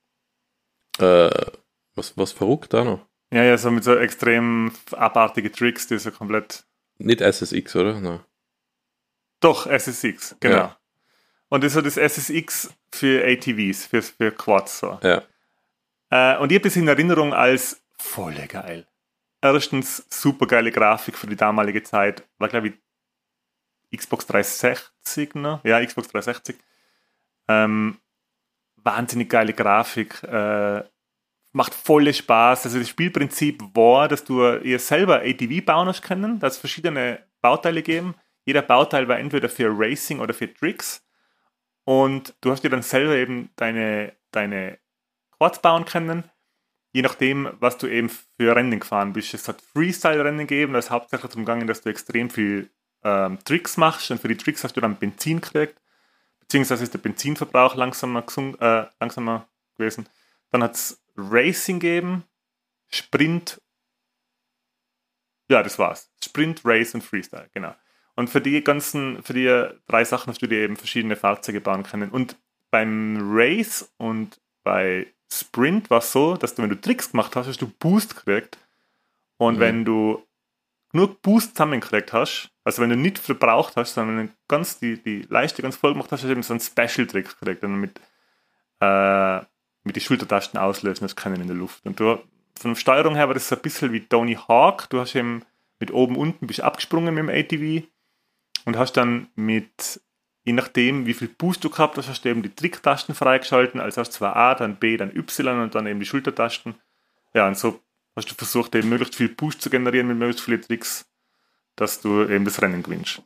Äh, was, was verrückt da noch? Ja, ja, so mit so extrem abartige Tricks, die so komplett... Nicht S S X, oder? Nein. Doch, S S X, genau. Ja. Und das ist so das S S X für A T Vs, für, für Quads so. Ja. Äh, und ich habe das in Erinnerung als voll geil. Erstens super geile Grafik für die damalige Zeit. War, glaube ich, Xbox dreihundertsechzig noch. Ja, Xbox dreihundertsechzig. Ähm, wahnsinnig geile Grafik. Äh, macht volle Spaß. Also das Spielprinzip war, dass du ihr selber A T V bauen hast können, dass es verschiedene Bauteile geben. Jeder Bauteil war entweder für Racing oder für Tricks. Und du hast dir dann selber eben deine, deine Quads bauen können, je nachdem, was du eben für Rennen gefahren bist. Es hat Freestyle-Rennen gegeben, das ist hauptsächlich darum gegangen, dass du extrem viel ähm, Tricks machst und für die Tricks hast du dann Benzin gekriegt, beziehungsweise ist der Benzinverbrauch langsamer, gesung, äh, langsamer gewesen. Dann hat es Racing gegeben, Sprint, ja, das war's. Sprint, Race und Freestyle, genau. Und für die ganzen, für die drei Sachen hast du dir eben verschiedene Fahrzeuge bauen können. Und beim Race und bei Sprint war es so, dass du, wenn du Tricks gemacht hast, hast du Boost gekriegt. Und Mhm. wenn du genug Boost zusammengekriegt hast, also wenn du nicht verbraucht hast, sondern wenn du ganz die, die Leiste ganz voll gemacht hast, hast du eben so einen Special-Trick gekriegt, den du mit, äh, mit den Schultertasten auslösen hast können in der Luft. Und du, von der Steuerung her war das so ein bisschen wie Tony Hawk. Du hast eben mit oben, unten, bist abgesprungen mit dem A T V und hast dann mit, je nachdem, wie viel Boost du gehabt hast, hast du eben die Tricktasten freigeschalten, also hast du zwar A, dann B, dann Y und dann eben die Schultertasten. Ja, und so hast du versucht, eben möglichst viel Boost zu generieren mit möglichst vielen Tricks, dass du eben das Rennen gewinnst.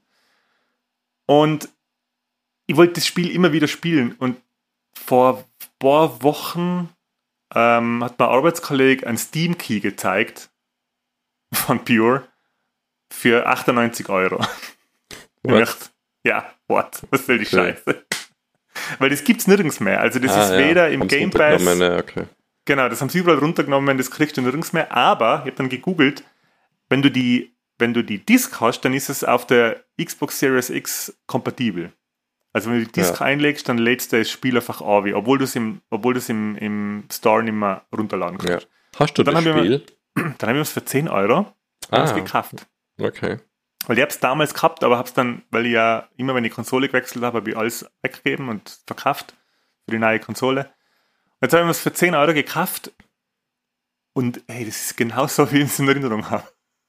Und ich wollte das Spiel immer wieder spielen und vor ein paar Wochen ähm, hat mein Arbeitskollege einen Steam-Key gezeigt von Pure für achtundneunzig Euro. Ich dachte, ja, what? Was soll die okay. Scheiße? Weil das gibt's nirgends mehr. Also das ah, ist weder ja. im Game Pass. Ja, okay. Genau, das haben sie überall runtergenommen, das kriegst du nirgends mehr. Aber, ich habe dann gegoogelt, wenn du die, wenn du die Disc hast, dann ist es auf der Xbox Series X kompatibel. Also wenn du die Disc ja. einlegst, dann lädst du das Spiel einfach an, obwohl du es im, obwohl du es im, im Store nicht mehr runterladen kannst. Ja. Hast du das Spiel? Mir, dann habe ich es für zehn Euro ah, gekauft. Okay. Weil ich habe es damals gehabt, aber habe es dann, weil ich ja immer, wenn ich Konsole gewechselt habe, habe ich alles weggegeben und verkauft für die neue Konsole. Und jetzt habe ich mir es für zehn Euro gekauft und hey, das ist genauso, wie ich es in Erinnerung habe.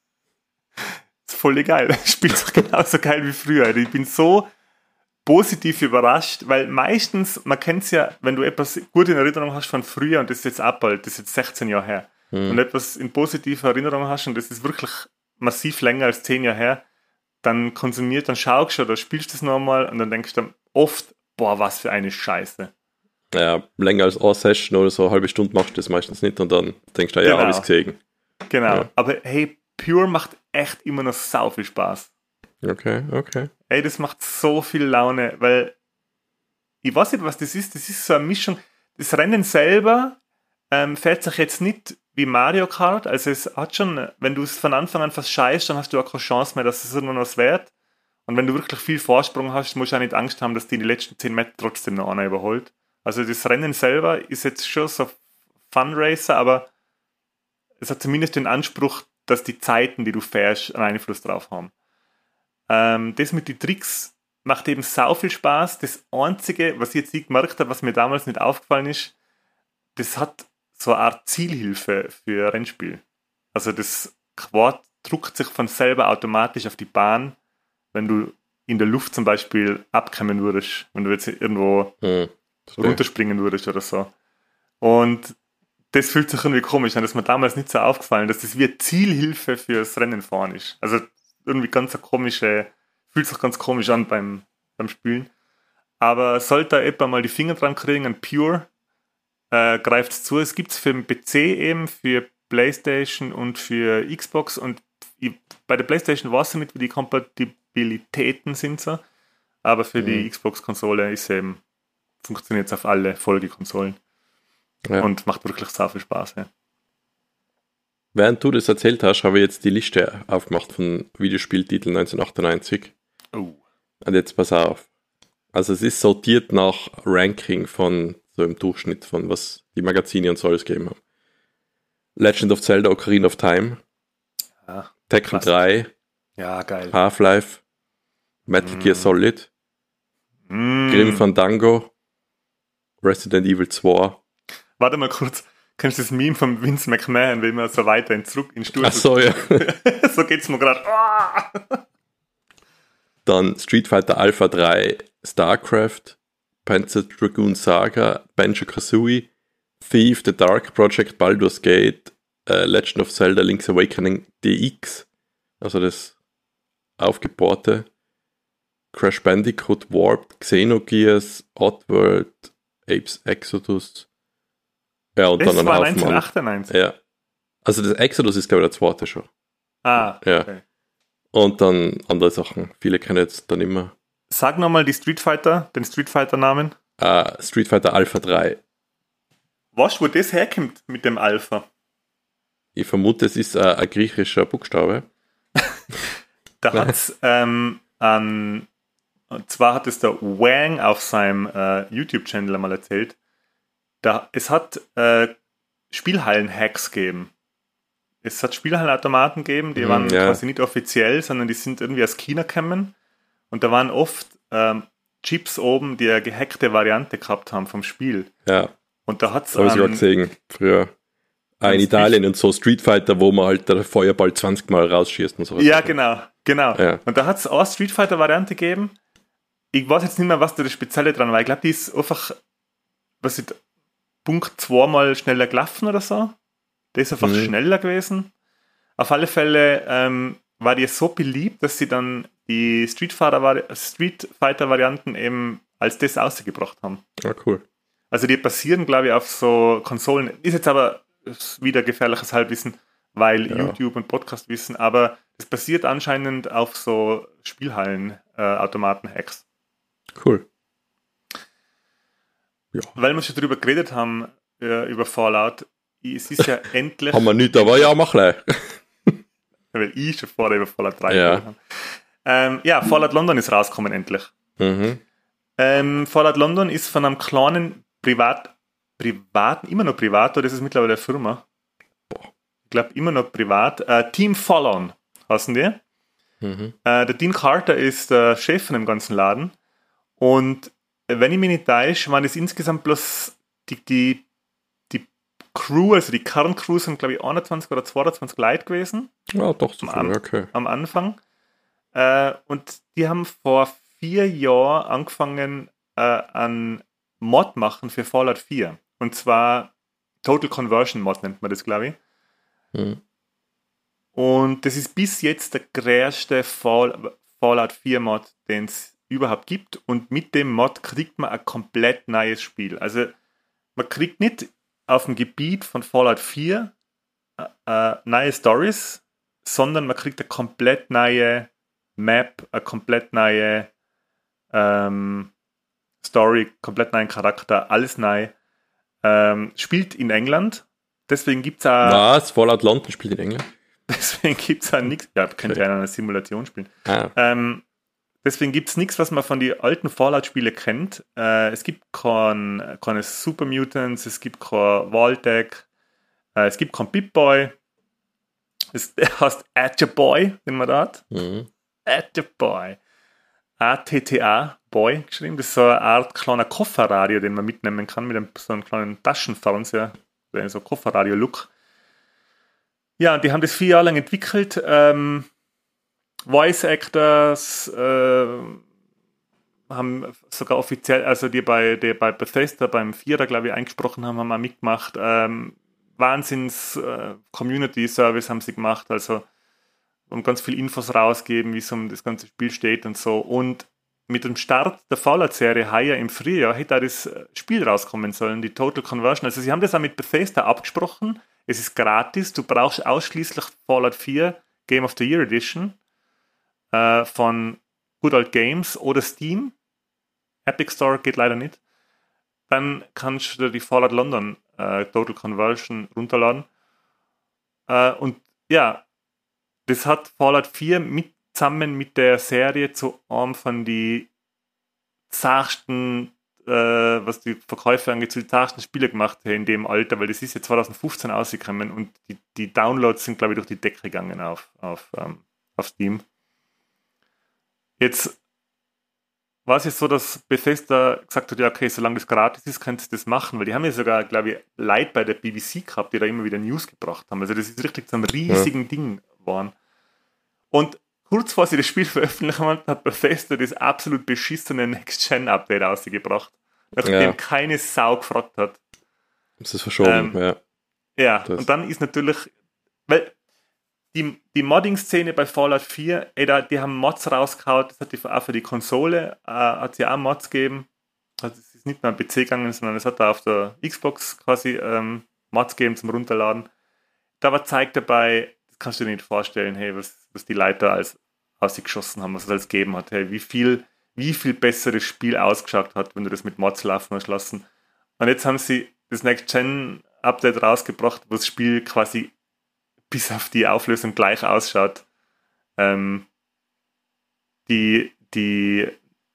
Das ist voll geil. Das Spiel ist genauso geil wie früher. Ich bin so positiv überrascht, weil meistens, man kennt es ja, wenn du etwas gut in Erinnerung hast von früher und das ist jetzt ab bald, das ist jetzt sechzehn Jahre her, hm. und etwas in positiver Erinnerung hast und das ist wirklich massiv länger als zehn Jahre her, dann konsumiert, dann schaust du oder spielst du es nochmal und dann denkst du dann oft, boah, was für eine Scheiße. Ja, länger als eine Session oder so eine halbe Stunde machst du das meistens nicht und dann denkst du, ja, genau. Alles gesehen. Genau, ja. Aber hey, Pure macht echt immer noch sau viel Spaß. Okay, okay. Ey, das macht so viel Laune, weil ich weiß nicht, was das ist. Das ist so eine Mischung. Das Rennen selber ähm, fährt sich jetzt nicht wie Mario Kart. Also es hat schon, wenn du es von Anfang an fast scheißt, dann hast du auch keine Chance mehr, dass es irgendwann was wert. Und wenn du wirklich viel Vorsprung hast, musst du auch nicht Angst haben, dass die in die letzten zehn Meter trotzdem noch einer überholt. Also das Rennen selber ist jetzt schon so Fun Racer, aber es hat zumindest den Anspruch, dass die Zeiten, die du fährst, einen Einfluss drauf haben. Ähm, das mit den Tricks macht eben sau viel Spaß. Das Einzige, was ich jetzt nicht gemerkt habe, was mir damals nicht aufgefallen ist, das hat so eine Art Zielhilfe für Rennspiel. Also das Quad druckt sich von selber automatisch auf die Bahn, wenn du in der Luft zum Beispiel abkommen würdest, wenn du jetzt irgendwo hm, runterspringen würdest oder so. Und das fühlt sich irgendwie komisch an, das ist mir damals nicht so aufgefallen, dass das wie eine Zielhilfe fürs Rennen fahren ist. Also irgendwie ganz eine komische, fühlt sich ganz komisch an beim, beim Spielen. Aber sollte jemand mal die Finger dran kriegen, ein Pure, äh, greift es zu. Es gibt es für den P C eben, für PlayStation und für Xbox. Und ich, bei der PlayStation weiß ich nicht, wie die Kompatibilitäten sind so. Aber für mhm. die Xbox-Konsole ist eben, funktioniert es auf alle Folgekonsolen. Ja. Und macht wirklich sehr viel Spaß. Ja. Während du das erzählt hast, habe ich jetzt die Liste aufgemacht von Videospieltiteln neunzehnhundertachtundneunzig. Oh. Und jetzt pass auf. Also es ist sortiert nach Ranking von so im Durchschnitt von was die Magazine und so alles gegeben haben. Legend of Zelda Ocarina of Time. Ja, Tekken drei. Ja, geil. Half-Life. Metal mm. Gear Solid. Mm. Grim Fandango. Resident Evil zwei. Warte mal kurz. Kennst du das Meme von Vince McMahon, wie man so weiter in zurück in den Stuhl... Ach so, ja. So geht's mir gerade. Dann Street Fighter Alpha drei, StarCraft, Panzer Dragoon Saga, Banjo-Kazooie, Thief, The Dark Project, Baldur's Gate, äh, Legend of Zelda, Link's Awakening, D X, also das aufgebohrte, Crash Bandicoot, Warped, Xenogears, Oddworld, Apes Exodus... Ja, und das dann ein war Haufen neunzehnhundertachtundneunzig. Ja. Also das Exodus ist, glaube ich, der zweite schon. Ah, ja. Okay. Und dann andere Sachen. Viele kennen jetzt dann immer. Sag nochmal die Street Fighter, den Street Fighter-Namen. Uh, Street Fighter Alpha drei. Weißt du, wo das herkommt mit dem Alpha? Ich vermute, es ist uh, ein griechischer Buchstabe. Da hat es ähm, an, und zwar hat es der Wang auf seinem äh, YouTube-Channel einmal erzählt. Da, es hat äh, Spielhallen-Hacks gegeben. Es hat Spielhallenautomaten gegeben, die mm, waren ja. quasi nicht offiziell, sondern die sind irgendwie aus China gekommen. Und da waren oft ähm, Chips oben, die eine gehackte Variante gehabt haben vom Spiel. Ja. Und da hat es... Habe ich sogar gesehen, früher. Ah, in Italien und so Street Fighter, wo man halt der Feuerball zwanzig Mal rausschießt und so. Ja, genau, genau. Ja. Und da hat es auch eine Street Fighter Variante gegeben. Ich weiß jetzt nicht mehr, was da das Spezielle dran war. Ich glaube, die ist einfach, was ist, Punkt zweimal schneller gelaufen oder so. Der ist einfach mhm. schneller gewesen. Auf alle Fälle ähm, war die so beliebt, dass sie dann die Street Fighter, Street Fighter Varianten eben als das ausgebracht haben. Ja, cool. Also die basieren, glaube ich, auf so Konsolen. Ist jetzt aber wieder gefährliches Halbwissen, weil ja. YouTube und Podcast wissen, aber es basiert anscheinend auf so Spielhallen-Automaten-Hacks. Äh, cool. Ja. Weil wir schon drüber geredet haben, äh, über Fallout, es ist ja endlich... haben wir nicht, aber ja, mach gleich. Weil ich schon vorher über Fallout drei ja. geredet habe. Ähm, ja, Fallout London ist rausgekommen endlich. Mhm. Ähm, Fallout London ist von einem kleinen Privat, privaten, immer noch privat, oder ist es mittlerweile eine Firma? Boah. Ich glaube immer noch privat. Äh, Team Fallon heißen die. Mhm. Äh, der Dean Carter ist der Chef von dem ganzen Laden. Und wenn ich mich nicht täusche, waren es insgesamt bloß die, die, die Crew, also die Kerncrew sind glaube ich einundzwanzig oder zweiundzwanzig Leute gewesen. Ja, doch so am, viel, okay. Am Anfang. Äh, und die haben vor vier Jahren angefangen äh, an Mod machen für Fallout vier. Und zwar Total Conversion Mod nennt man das, glaube ich. Mhm. Und das ist bis jetzt der größte Fall, Fallout vier Mod, den es überhaupt gibt. Und mit dem Mod kriegt man ein komplett neues Spiel. Also man kriegt nicht auf dem Gebiet von Fallout vier äh, äh, neue Stories, sondern man kriegt eine komplett neue Map, eine komplett neue ähm, Story, komplett neuen Charakter, alles neu. Ähm, spielt in England. Deswegen gibt es auch... Was? Fallout London spielt in England? Deswegen gibt es auch nichts... Ja, könnte ja in einer Simulation spielen. Ah. Ähm, deswegen gibt es nichts, was man von den alten Fallout-Spielen kennt. Äh, es gibt kein, keine Super Mutants, es gibt kein Vault-Deck, äh, es gibt kein Pip-Boy. Es heißt Atta-Boy, den man da hat. Mhm. Atta-Boy. A T T A, Boy, geschrieben. Das ist so eine Art kleiner Kofferradio, den man mitnehmen kann, mit einem, so einem kleinen Taschenfernseher, so Kofferradio-Look. Ja, und die haben das vier Jahre lang entwickelt. Ähm, Voice Actors äh, haben sogar offiziell, also die bei, die bei Bethesda beim Vierer, glaube ich, eingesprochen haben, haben auch mitgemacht. Ähm, Wahnsinns äh, Community-Service haben sie gemacht, also und ganz viel Infos rausgeben, wie es um das ganze Spiel steht und so. Und mit dem Start der Fallout-Serie heuer im Frühjahr hätte auch das Spiel rauskommen sollen, die Total Conversion. Also sie haben das auch mit Bethesda abgesprochen. Es ist gratis. Du brauchst ausschließlich Fallout vier Game of the Year Edition äh, von Good Old Games oder Steam. Epic Store geht leider nicht. Dann kannst du die Fallout London äh, Total Conversion runterladen. Äh, und ja, das hat Fallout vier mit, zusammen mit der Serie zu einem von den zartesten, äh, was die Verkäufe angeht, zu den zartesten Spiele gemacht haben in dem Alter, weil das ist ja zwanzig fünfzehn rausgekommen und die, die Downloads sind, glaube ich, durch die Decke gegangen auf, auf, ähm, auf Steam. Jetzt war es jetzt so, dass Bethesda gesagt hat, ja okay, solange das gratis ist, könnt ihr das machen, weil die haben ja sogar, glaube ich, Leute bei der B B C gehabt, die da immer wieder News gebracht haben. Also das ist richtig so ein riesigen ja. Ding waren. Und kurz vor sie das Spiel veröffentlicht haben, hat Bethesda das absolut beschissene Next-Gen-Update ausgebracht, nachdem ja. keine Sau gefragt hat. Das ist verschoben, ähm, ja. Ja, das. Und dann ist natürlich, weil die, die Modding-Szene bei Fallout vier, ey, da, die haben Mods rausgehauen, das hat die auch für die Konsole, äh, hat sie auch Mods gegeben. Also es ist nicht nur am P C gegangen, sondern es hat da auf der Xbox quasi ähm, Mods gegeben zum Runterladen. Da war Zeug dabei, das kannst du dir nicht vorstellen, hey, was, was die Leute als ausgeschossen haben, was es alles gegeben hat, hey, wie viel, wie viel besser das Spiel ausgeschaut hat, wenn du das mit Mods laufen hast lassen. Und jetzt haben sie das Next-Gen-Update rausgebracht, wo das Spiel quasi bis auf die Auflösung gleich ausschaut. Ähm, die die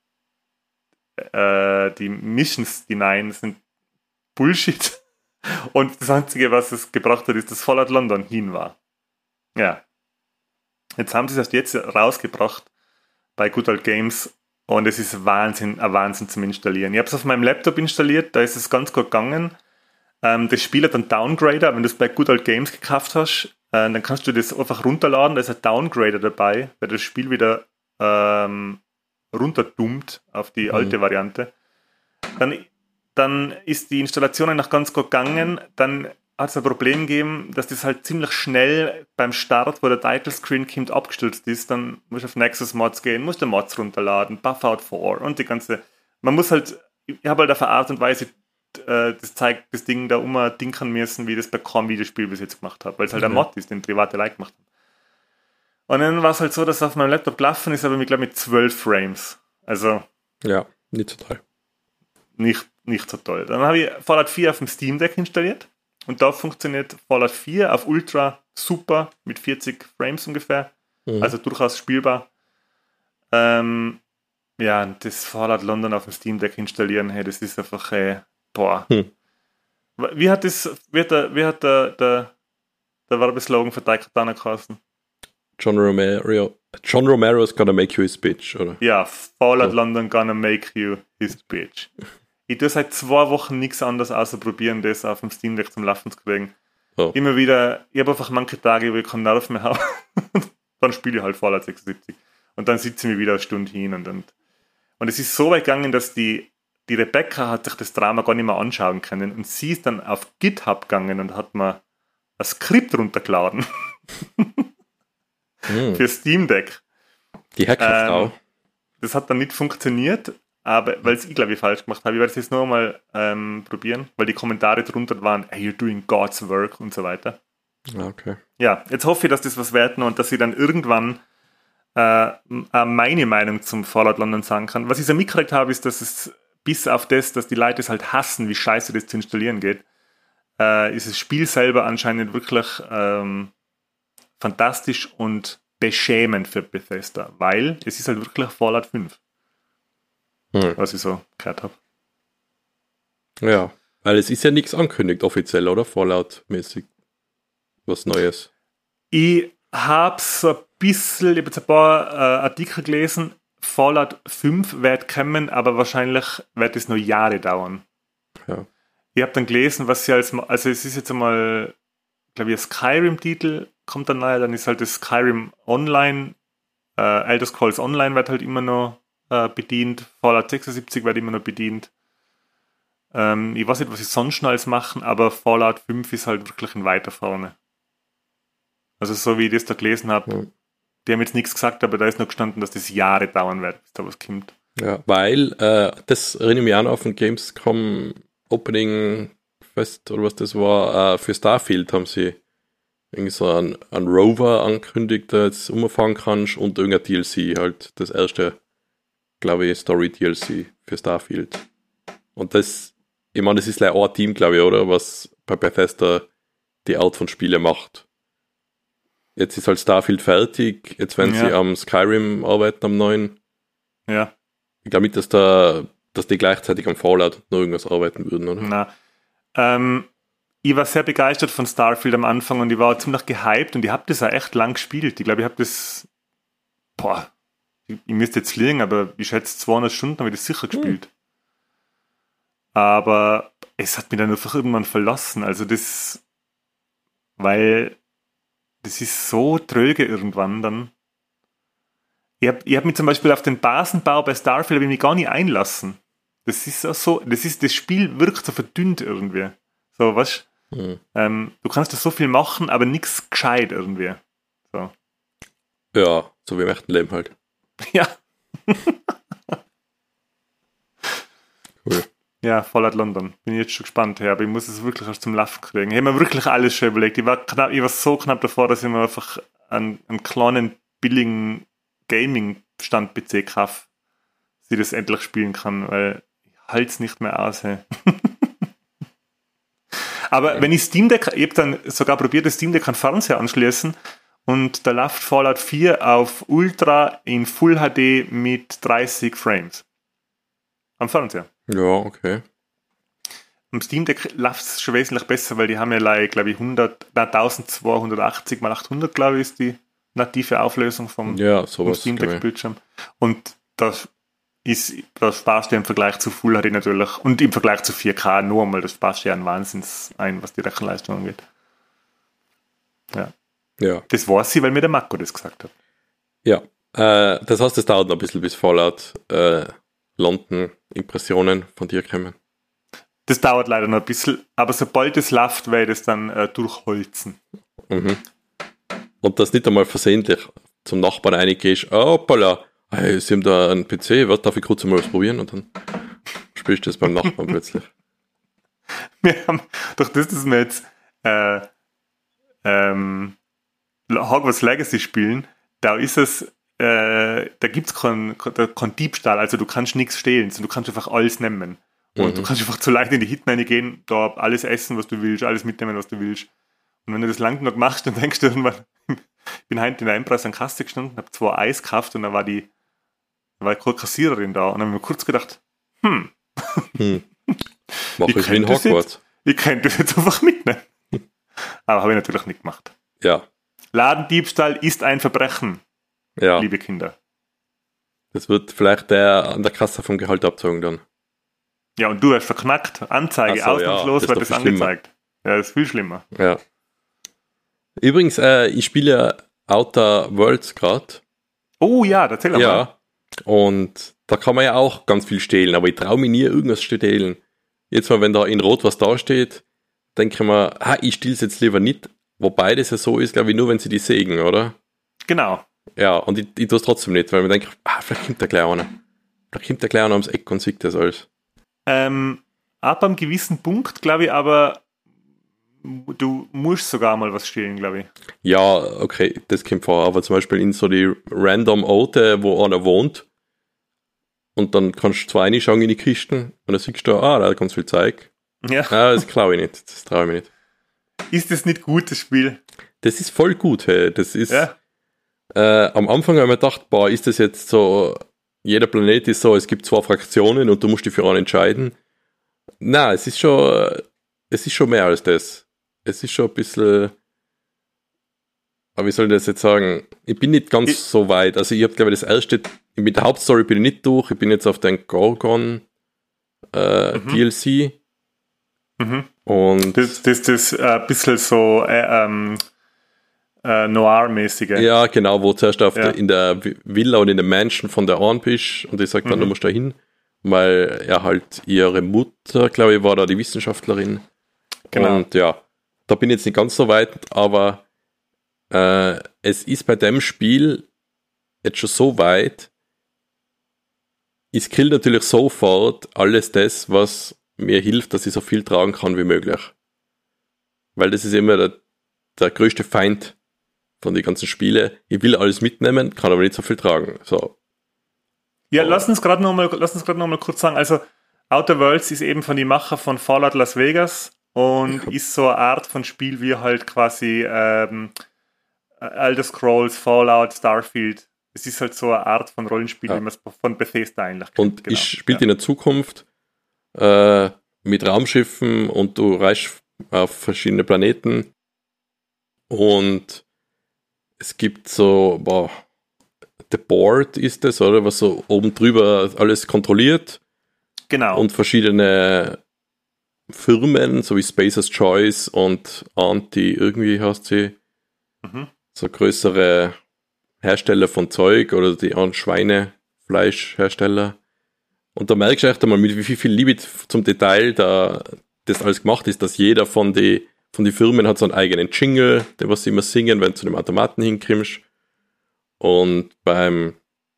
äh, die Missions, die nein, sind Bullshit. Und das Einzige, was es gebracht hat, ist, dass Fallout London hin war. Ja. Jetzt haben sie es erst jetzt rausgebracht bei Good Old Games und es ist Wahnsinn, ein Wahnsinn zum Installieren. Ich habe es auf meinem Laptop installiert, da ist es ganz gut gegangen. Ähm, das Spiel hat einen Downgrader, wenn du es bei Good Old Games gekauft hast, äh, dann kannst du das einfach runterladen, da ist ein Downgrader dabei, der das Spiel wieder ähm, runterdummt auf die alte mhm. Variante. Dann, dann ist die Installation noch ganz gut gegangen, dann hat es ein Problem gegeben, dass das halt ziemlich schnell beim Start, wo der Title Screen kommt, abgestürzt ist, dann musst du auf Nexus Mods gehen, musst du Mods runterladen, Buffout vier und die ganze, man muss halt, ich habe halt auf eine Art und Weise das zeigt, das Ding da um dinkern müssen, wie das bei keinem Videospiel bis jetzt gemacht habe, weil es halt mhm. ein Mod ist, den private Leute gemacht haben. Und dann war es halt so, dass es auf meinem Laptop gelaufen ist, aber mit, glaube ich, mit zwölf Frames. Also. Ja, nicht so toll. Nicht, nicht so toll. Dann habe ich Fallout vier auf dem Steam Deck installiert und da funktioniert Fallout vier auf Ultra super mit vierzig Frames ungefähr. Mhm. Also durchaus spielbar. Ähm, ja, das Fallout London auf dem Steam Deck installieren, hey, das ist einfach, hey, boah. Hm. Wie hat das, wie hat der, wie hat der, der, der Werbeslogan für Daikatana geheißen? John Romero, John Romero's gonna make you his bitch, oder? Ja, Fallout oh. London gonna make you his bitch. Ich tue seit zwei Wochen nichts anderes außer probieren, das auf dem Steam Deck zum Laufen zu kriegen. Oh. Immer wieder, ich habe einfach manche Tage, wo ich keinen Nerv mehr habe. Dann spiele ich halt Fallout sechsundsiebzig. Und dann sitze ich mir wieder eine Stunde hin. Und, und, und es ist so weit gegangen, dass die Die Rebecca hat sich das Drama gar nicht mehr anschauen können und sie ist dann auf GitHub gegangen und hat mir ein Skript runtergeladen mm. für Steam Deck. Die Hackerfrau. Ähm, das hat dann nicht funktioniert, aber weil es ich glaube ich falsch gemacht habe. Ich werde es jetzt noch mal ähm, probieren, weil die Kommentare drunter waren, hey, you're doing God's work und so weiter. Okay. Ja, jetzt hoffe ich, dass das was wird und dass ich dann irgendwann äh, meine Meinung zum Fallout London sagen kann. Was ich so mitgekriegt habe, ist, dass es bis auf das, dass die Leute es halt hassen, wie scheiße das zu installieren geht, äh, ist das Spiel selber anscheinend wirklich ähm, fantastisch und beschämend für Bethesda, weil es ist halt wirklich Fallout fünf. Hm. Was ich so gehört habe. Ja, weil es ist ja nichts ankündigt offiziell, oder? Fallout-mäßig. Was Neues. Ich habe so ein bisschen, ich habe jetzt ein paar äh, Artikel gelesen, Fallout fünf wird kommen, aber wahrscheinlich wird es noch Jahre dauern. Ja. Ich habe dann gelesen, was sie als, also es ist jetzt einmal, glaube ich, ein Skyrim-Titel kommt dann neu, dann ist halt das Skyrim Online, äh, Elder Scrolls Online wird halt immer noch äh, bedient, Fallout sechsundsiebzig wird immer noch bedient. Ähm, ich weiß nicht, was sie sonst noch alles machen, aber Fallout fünf ist halt wirklich in weiter vorne. Also so wie ich das da gelesen habe, ja. Die haben jetzt nichts gesagt, aber da ist noch gestanden, dass das Jahre dauern wird, bis da was kommt. Ja, weil, äh, das erinnere ich mich auch noch auf dem Gamescom Opening Fest, oder was das war, äh, für Starfield haben sie irgendwie so einen, einen Rover angekündigt, der jetzt umfahren kannst und irgendein D L C, halt das erste, glaube ich, Story-D L C für Starfield. Und das, ich meine, das ist leider ein Team, glaube ich, oder, was bei Bethesda die Art von Spiele macht. Jetzt ist halt Starfield fertig, jetzt werden ja. sie am Skyrim arbeiten, am neuen. Ja. Ich glaube nicht, dass da, dass die gleichzeitig am Fallout noch irgendwas arbeiten würden, oder? Na, ähm, ich war sehr begeistert von Starfield am Anfang und ich war ziemlich gehypt und ich habe das auch echt lang gespielt. Ich glaube, ich habe das, boah, ich, ich müsste jetzt liegen, aber ich schätze zweihundert Stunden habe ich das sicher gespielt. Hm. Aber es hat mich dann einfach irgendwann verlassen, also das, weil das ist so tröge irgendwann dann. Ich habe ich hab mich zum Beispiel auf den Basenbau bei Starfield habe ich mich gar nicht einlassen. Das ist auch so, das ist, das Spiel wirkt so verdünnt irgendwie. So, weißt du? Mhm. Ähm, du kannst da so viel machen, aber nichts gescheit irgendwie. So. Ja, so wie im echten Leben halt. Ja. Cool. Ja, Fallout London. Bin jetzt schon gespannt, ja, aber ich muss es wirklich erst zum Laufen kriegen. Ich habe mir wirklich alles schon überlegt. Ich war, knapp, ich war so knapp davor, dass ich mir einfach einen, einen kleinen, billigen Gaming-Stand-P C kaufe, dass ich das endlich spielen kann, weil ich halte es nicht mehr aus. Hey. Aber ja. Wenn ich Steam Deck, ich habe dann sogar probiert, das Steam Deck an Fernseher anschließen und da läuft Fallout vier auf Ultra in Full H D mit dreißig Frames. Am Fernseher. Ja, okay. Am Steam Deck läuft es schon wesentlich besser, weil die haben ja, glaube ich, hundert, nein, eintausendzweihundertachtzig mal achthundert, glaube ich, ist die native Auflösung vom, ja, vom Steam Deck Bildschirm. Und das ist, das sparst du im Vergleich zu Full H D natürlich und im Vergleich zu vier K nur mal, das sparst du ja einen Wahnsinns ein, was die Rechenleistung angeht. Ja. Ja. Das weiß ich, weil mir der Marco das gesagt hat. Ja. Äh, das heißt, es dauert noch ein bisschen, bis Fallout äh, London Impressionen von dir kommen. Das dauert leider noch ein bisschen, aber sobald es läuft, werde ich das dann äh, durchholzen. Mhm. Und das nicht einmal versehentlich zum Nachbarn reingehst, oh, hoppala, hey, sie haben da einen P C, was, darf ich kurz mal was probieren? Und dann spielst du das beim Nachbarn plötzlich. Wir haben, durch das, dass wir jetzt äh, ähm, Hogwarts Legacy spielen, da ist es, äh, da gibt es keinen kein Diebstahl, also du kannst nichts stehlen, sondern du kannst einfach alles nehmen. Und mhm. du kannst einfach zu leicht in die Hit reingehen, da alles essen, was du willst, alles mitnehmen, was du willst. Und wenn du das lang genug machst, dann denkst du irgendwann, ich bin heute in der Einpreis an Kasse gestanden, habe zwei Eis gekauft und dann war die, da war eine Kassiererin da und dann habe ich mir kurz gedacht, hm, hm. Mach ich, ich wie in Hogwarts. Jetzt, ich könnte das jetzt einfach mitnehmen. Aber habe ich natürlich nicht gemacht. Ja. Ladendiebstahl ist ein Verbrechen, ja. liebe Kinder. Das wird vielleicht der an der Kasse vom Gehalt abzogen dann. Ja, und du hast verknackt. Anzeige, so, ausnahmslos ja, wird das angezeigt. Schlimmer. Ja, das ist viel schlimmer. Ja. Übrigens, äh, ich spiele ja Outer Worlds gerade. Oh ja, erzähl mal. Ja, und da kann man ja auch ganz viel stehlen, aber ich traue mich nie irgendwas zu stehlen. Jetzt mal, wenn da in Rot was da steht, denke ich mir, ha, ich stehle es jetzt lieber nicht. Wobei das ja so ist, glaube ich, nur wenn sie die sägen, oder? Genau. Ja, und ich, ich tue es trotzdem nicht, weil ich mir denke, ah, vielleicht kommt der gleich einer. Vielleicht kommt der gleich einer ums Eck und sieht das alles. Ähm, ab einem gewissen Punkt, glaube ich, aber du musst sogar mal was stehlen, glaube ich. Ja, okay, das kommt vor, aber zum Beispiel in so die random Orte, wo einer wohnt, und dann kannst du zwar reinschauen in die Kisten und dann siehst du, ah, da hat ganz viel Zeug. Ja. Ah, das glaube ich nicht, das traue ich mir nicht. Ist das nicht gut, das Spiel? Das ist voll gut, hey. Das ist, ja. äh, am Anfang habe ich mir gedacht, boah, ist das jetzt so, jeder Planet ist so, es gibt zwei Fraktionen und du musst dich für einen entscheiden. Nein, es ist schon, es ist schon mehr als das. Es ist schon ein bisschen, aber wie soll ich das jetzt sagen? Ich bin nicht ganz ich, so weit. Also ich habe, glaube ich, das erste, mit der Hauptstory bin ich nicht durch. Ich bin jetzt auf den Gorgon äh, mhm. D L C. Mhm. Und das ist das, das äh, ein bisschen so äh, ähm, äh, Noir-mäßige. Ja, genau, wo zuerst auf ja. der, in der Villa und in der Mansion von der Orn bist und ich sage dann, mhm. du musst da hin, weil er halt ihre Mutter, glaube ich, war da die Wissenschaftlerin. Genau. Und ja, da bin ich jetzt nicht ganz so weit, aber äh, es ist bei dem Spiel jetzt schon so weit, ich skill natürlich sofort alles das, was mir hilft, dass ich so viel tragen kann wie möglich. Weil das ist immer der, der größte Feind von den ganzen Spielen. Ich will alles mitnehmen, kann aber nicht so viel tragen. So. Ja, lass uns gerade noch mal, lass uns gerade noch mal kurz sagen, also Outer Worlds ist eben von den Macher von Fallout Las Vegas und ja. ist so eine Art von Spiel wie halt quasi ähm, Elder Scrolls, Fallout, Starfield. Es ist halt so eine Art von Rollenspiel, ja. wie man es von Bethesda eigentlich kennt. Und genau. ich spiele ja. in der Zukunft äh, mit Raumschiffen und du reist auf verschiedene Planeten und es gibt so, boah, The Board ist es, oder? Was so oben drüber alles kontrolliert. Genau. Und verschiedene Firmen, so wie Spacer's Choice und Anti, irgendwie heißt sie, mhm. so größere Hersteller von Zeug oder die Schweinefleischhersteller. Und da merkst du echt einmal, mit wie viel Liebe zum Detail da das alles gemacht ist, dass jeder von den von die Firmen hat so einen eigenen Jingle, den was sie immer singen, wenn du zu dem Automaten hinkommst. Und beim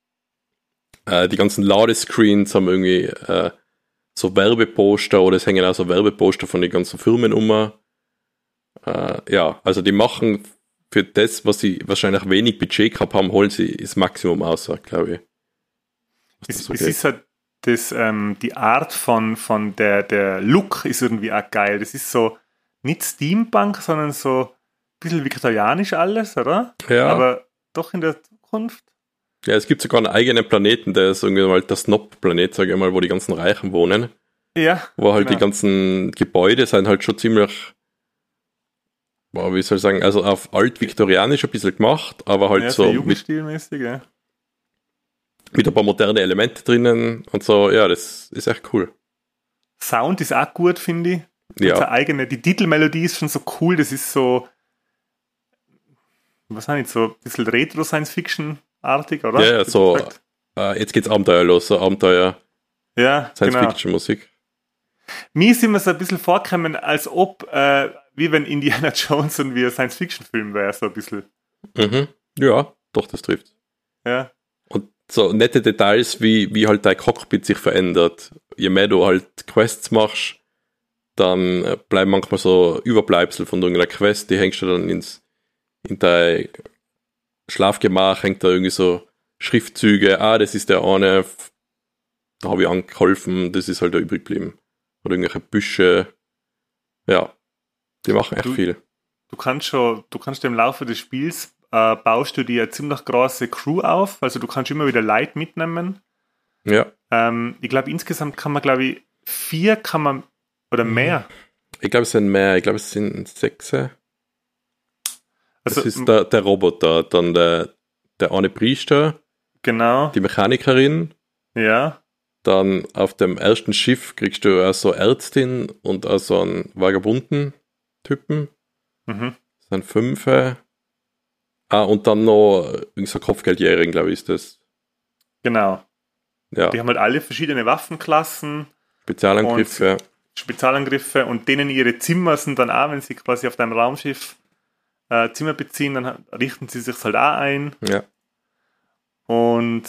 äh, die ganzen Ladescreens haben irgendwie äh, so Werbeposter oder es hängen auch so Werbeposter von den ganzen Firmen um. Äh, ja, also die machen für das, was sie wahrscheinlich wenig Budget gehabt haben, holen sie das Maximum aus, glaube ich. Es, so es ist halt das, ähm, die Art von, von der, der Look ist irgendwie auch geil. Das ist so nicht Steampunk, sondern so ein bisschen viktorianisch alles, oder? Ja. Aber doch in der Zukunft. Ja, es gibt sogar einen eigenen Planeten, der ist irgendwie mal der Snob-Planet, sage ich mal, wo die ganzen Reichen wohnen. Ja. Wo halt genau. die ganzen Gebäude sind halt schon ziemlich, boah, wie soll ich sagen, also auf alt-viktorianisch ein bisschen gemacht, aber halt ja, so jugendstilmäßig, ja. Mit ein paar moderne Elemente drinnen und so, ja, das ist echt cool. Sound ist auch gut, finde ich. Ja. Eine eigene, die Titelmelodie ist schon so cool, das ist so, was heißt nicht, so ein bisschen Retro-Science-Fiction-artig, oder? Ja, ja, so, äh, jetzt geht's Abenteuer los, so Abenteuer, ja, Science-Fiction-Musik. Mir ist immer so ein bisschen vorgekommen, als ob, äh, wie wenn Indiana Jones und wie ein Science-Fiction-Film wäre, so ein bisschen. Mhm. Ja, doch, das trifft. Ja. Und so nette Details, wie, wie halt dein Cockpit sich verändert. Je mehr du halt Quests machst, dann bleiben manchmal so Überbleibsel von irgendeiner Quest, die hängst du dann ins, in dein Schlafgemach, hängt da irgendwie so Schriftzüge, ah, das ist der eine, da habe ich angeholfen, das ist halt da übrig geblieben. Oder irgendwelche Büsche, ja, die machen echt du, viel. Du kannst schon, du kannst im Laufe des Spiels, äh, baust du dir eine ziemlich große Crew auf, also du kannst immer wieder Leute mitnehmen. Ja. Ähm, ich glaube, insgesamt kann man, glaube ich, vier kann man, oder mehr. Ich glaube, es sind mehr, ich glaube, es sind sechs. Also, das ist der, der Roboter, dann der, der eine Priester, genau. die Mechanikerin. Ja. Dann auf dem ersten Schiff kriegst du auch so Ärztin und auch so einen vagabunden Typen. Mhm. Das sind fünf. Ah, und dann noch irgendein so Kopfgeldjährigen, glaube ich, ist das. Genau. Ja. Die haben halt alle verschiedene Waffenklassen. Spezialangriffe. Und Spezialangriffe und denen ihre Zimmer sind dann auch, wenn sie quasi auf deinem Raumschiff äh, Zimmer beziehen, dann richten sie sich halt auch ein. Ja. Und